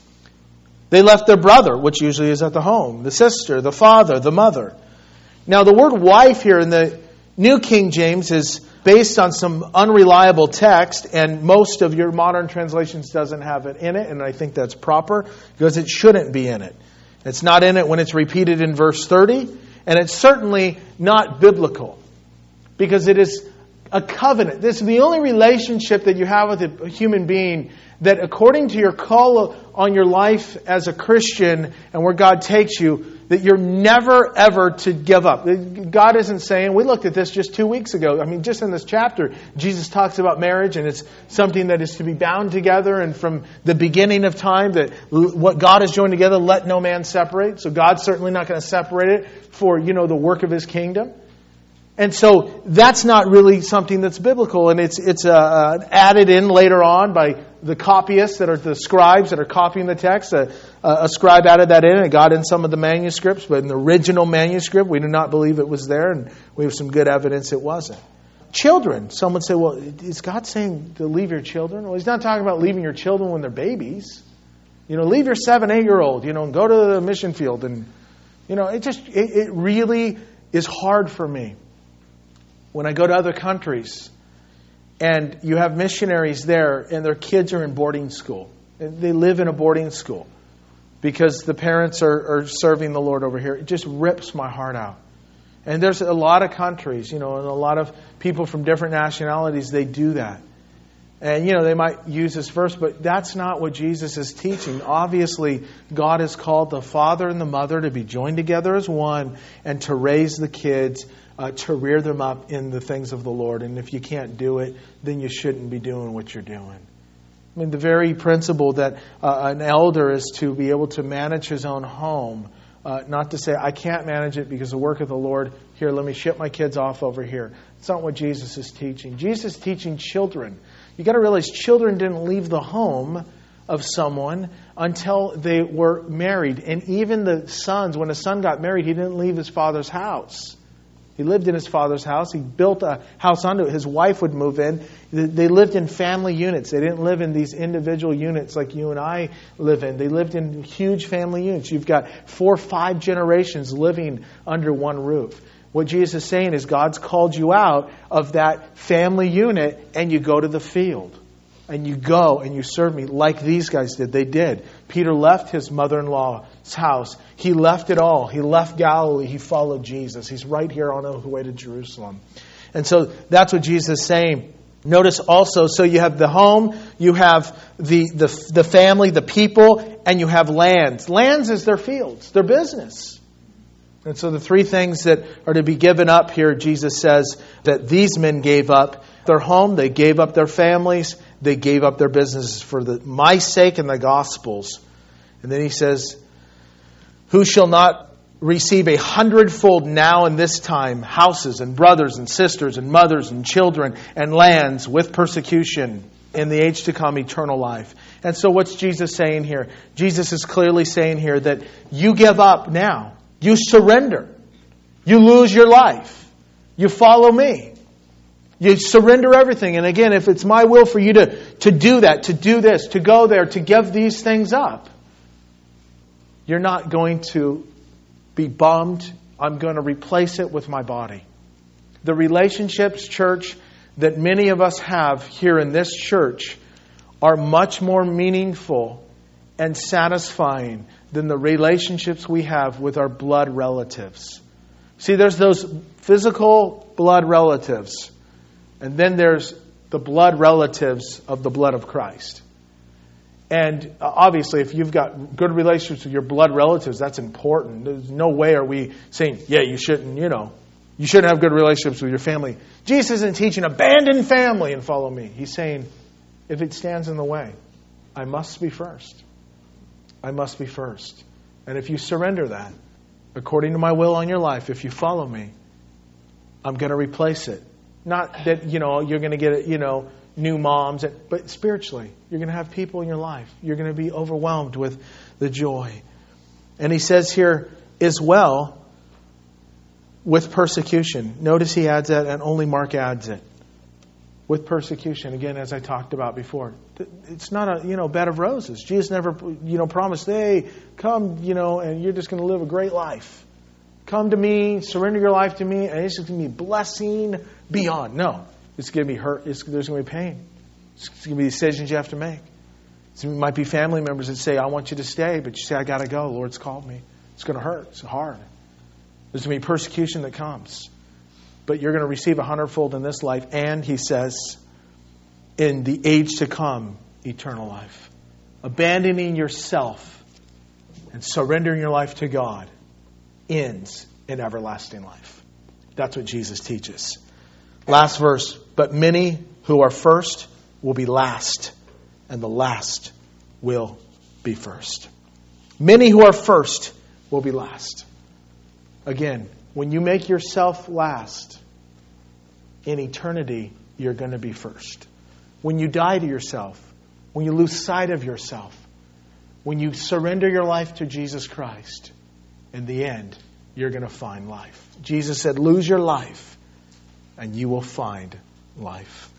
A: They left their brother, which usually is at the home. The sister, the father, the mother. Now the word wife here in the New King James is based on some unreliable text, and most of your modern translations doesn't have it in it, and I think that's proper because it shouldn't be in it. It's not in it when it's repeated in verse 30, and it's certainly not biblical because it is a covenant. This is the only relationship that you have with a human being that, according to your call on your life as a Christian and where God takes you, that you're never, ever to give up. God isn't saying, we looked at this just 2 weeks ago. I mean, just in this chapter, Jesus talks about marriage, and it's something that is to be bound together. And from the beginning of time, that what God has joined together, let no man separate. So God's certainly not going to separate it for, the work of His kingdom. And so that's not really something that's biblical, and it's added in later on by the copyists that are the scribes that are copying the text. A scribe added that in, and it got in some of the manuscripts, but in the original manuscript, we do not believe it was there, and we have some good evidence it wasn't. Children. Some would say, well, is God saying to leave your children? Well, He's not talking about leaving your children when they're babies. Leave your 7, 8-year-old, and go to the mission field. And, it really is hard for me when I go to other countries and you have missionaries there and their kids are in boarding school. They live in a boarding school because the parents are serving the Lord over here. It just rips my heart out. And there's a lot of countries, and a lot of people from different nationalities, they do that. And, they might use this verse, but that's not what Jesus is teaching. Obviously, God has called the father and the mother to be joined together as one and to raise the kids, to rear them up in the things of the Lord. And if you can't do it, then you shouldn't be doing what you're doing. I mean, the very principle that an elder is to be able to manage his own home, not to say, I can't manage it because the work of the Lord, here, let me ship my kids off over here. It's not what Jesus is teaching. Jesus is teaching children. You got to realize children didn't leave the home of someone until they were married. And even the sons, when a son got married, he didn't leave his father's house. He lived in his father's house. He built a house onto it. His wife would move in. They lived in family units. They didn't live in these individual units like you and I live in. They lived in huge family units. You've got 4 or 5 generations living under one roof. What Jesus is saying is God's called you out of that family unit and you go to the field. And you go and you serve me like these guys did. They did. Peter left his mother-in-law's house. He left it all. He left Galilee. He followed Jesus. He's right here on the way to Jerusalem. And so that's what Jesus is saying. Notice also, so you have the home, you have the family, the people, and you have lands. Lands is their fields, their business. And so the 3 things that are to be given up here, Jesus says that these men gave up their home, they gave up their families, they gave up their businesses for my sake and the gospel's. And then he says, who shall not receive 100-fold now in this time houses and brothers and sisters and mothers and children and lands with persecution in the age to come eternal life. And so what's Jesus saying here? Jesus is clearly saying here that you give up now. You surrender. You lose your life. You follow me. You surrender everything. And again, if it's my will for you to do that, to do this, to go there, to give these things up, you're not going to be bummed. I'm going to replace it with my body. The relationships, church, that many of us have here in this church are much more meaningful and satisfying than the relationships we have with our blood relatives. See, there's those physical blood relatives, and then there's the blood relatives of the blood of Christ. And obviously, if you've got good relationships with your blood relatives, that's important. There's no way are we saying, yeah, you shouldn't, you shouldn't have good relationships with your family. Jesus isn't teaching abandon family and follow me. He's saying, if it stands in the way, I must be first. I must be first. And if you surrender that, according to my will on your life, if you follow me, I'm going to replace it. Not that, you're going to get, new moms, but spiritually, you're going to have people in your life. You're going to be overwhelmed with the joy. And he says here, as well, with persecution. Notice he adds that, and only Mark adds it. With persecution, again, as I talked about before, it's not a bed of roses. Jesus never promised, hey, come, and you're just going to live a great life. Come to me, surrender your life to me, and it's just going to be blessing beyond. No, it's going to be hurt. There's going to be pain. It's going to be decisions you have to make. It might be family members that say, I want you to stay, but you say, I got to go. The Lord's called me. It's going to hurt. It's hard. There's going to be persecution that comes. But you're going to receive 100-fold in this life. And, he says, in the age to come, eternal life. Abandoning yourself and surrendering your life to God ends in everlasting life. That's what Jesus teaches. Last verse. But many who are first will be last, and the last will be first. Many who are first will be last. Again, when you make yourself last, in eternity, you're going to be first. When you die to yourself, when you lose sight of yourself, when you surrender your life to Jesus Christ, in the end, you're going to find life. Jesus said, lose your life, and you will find life.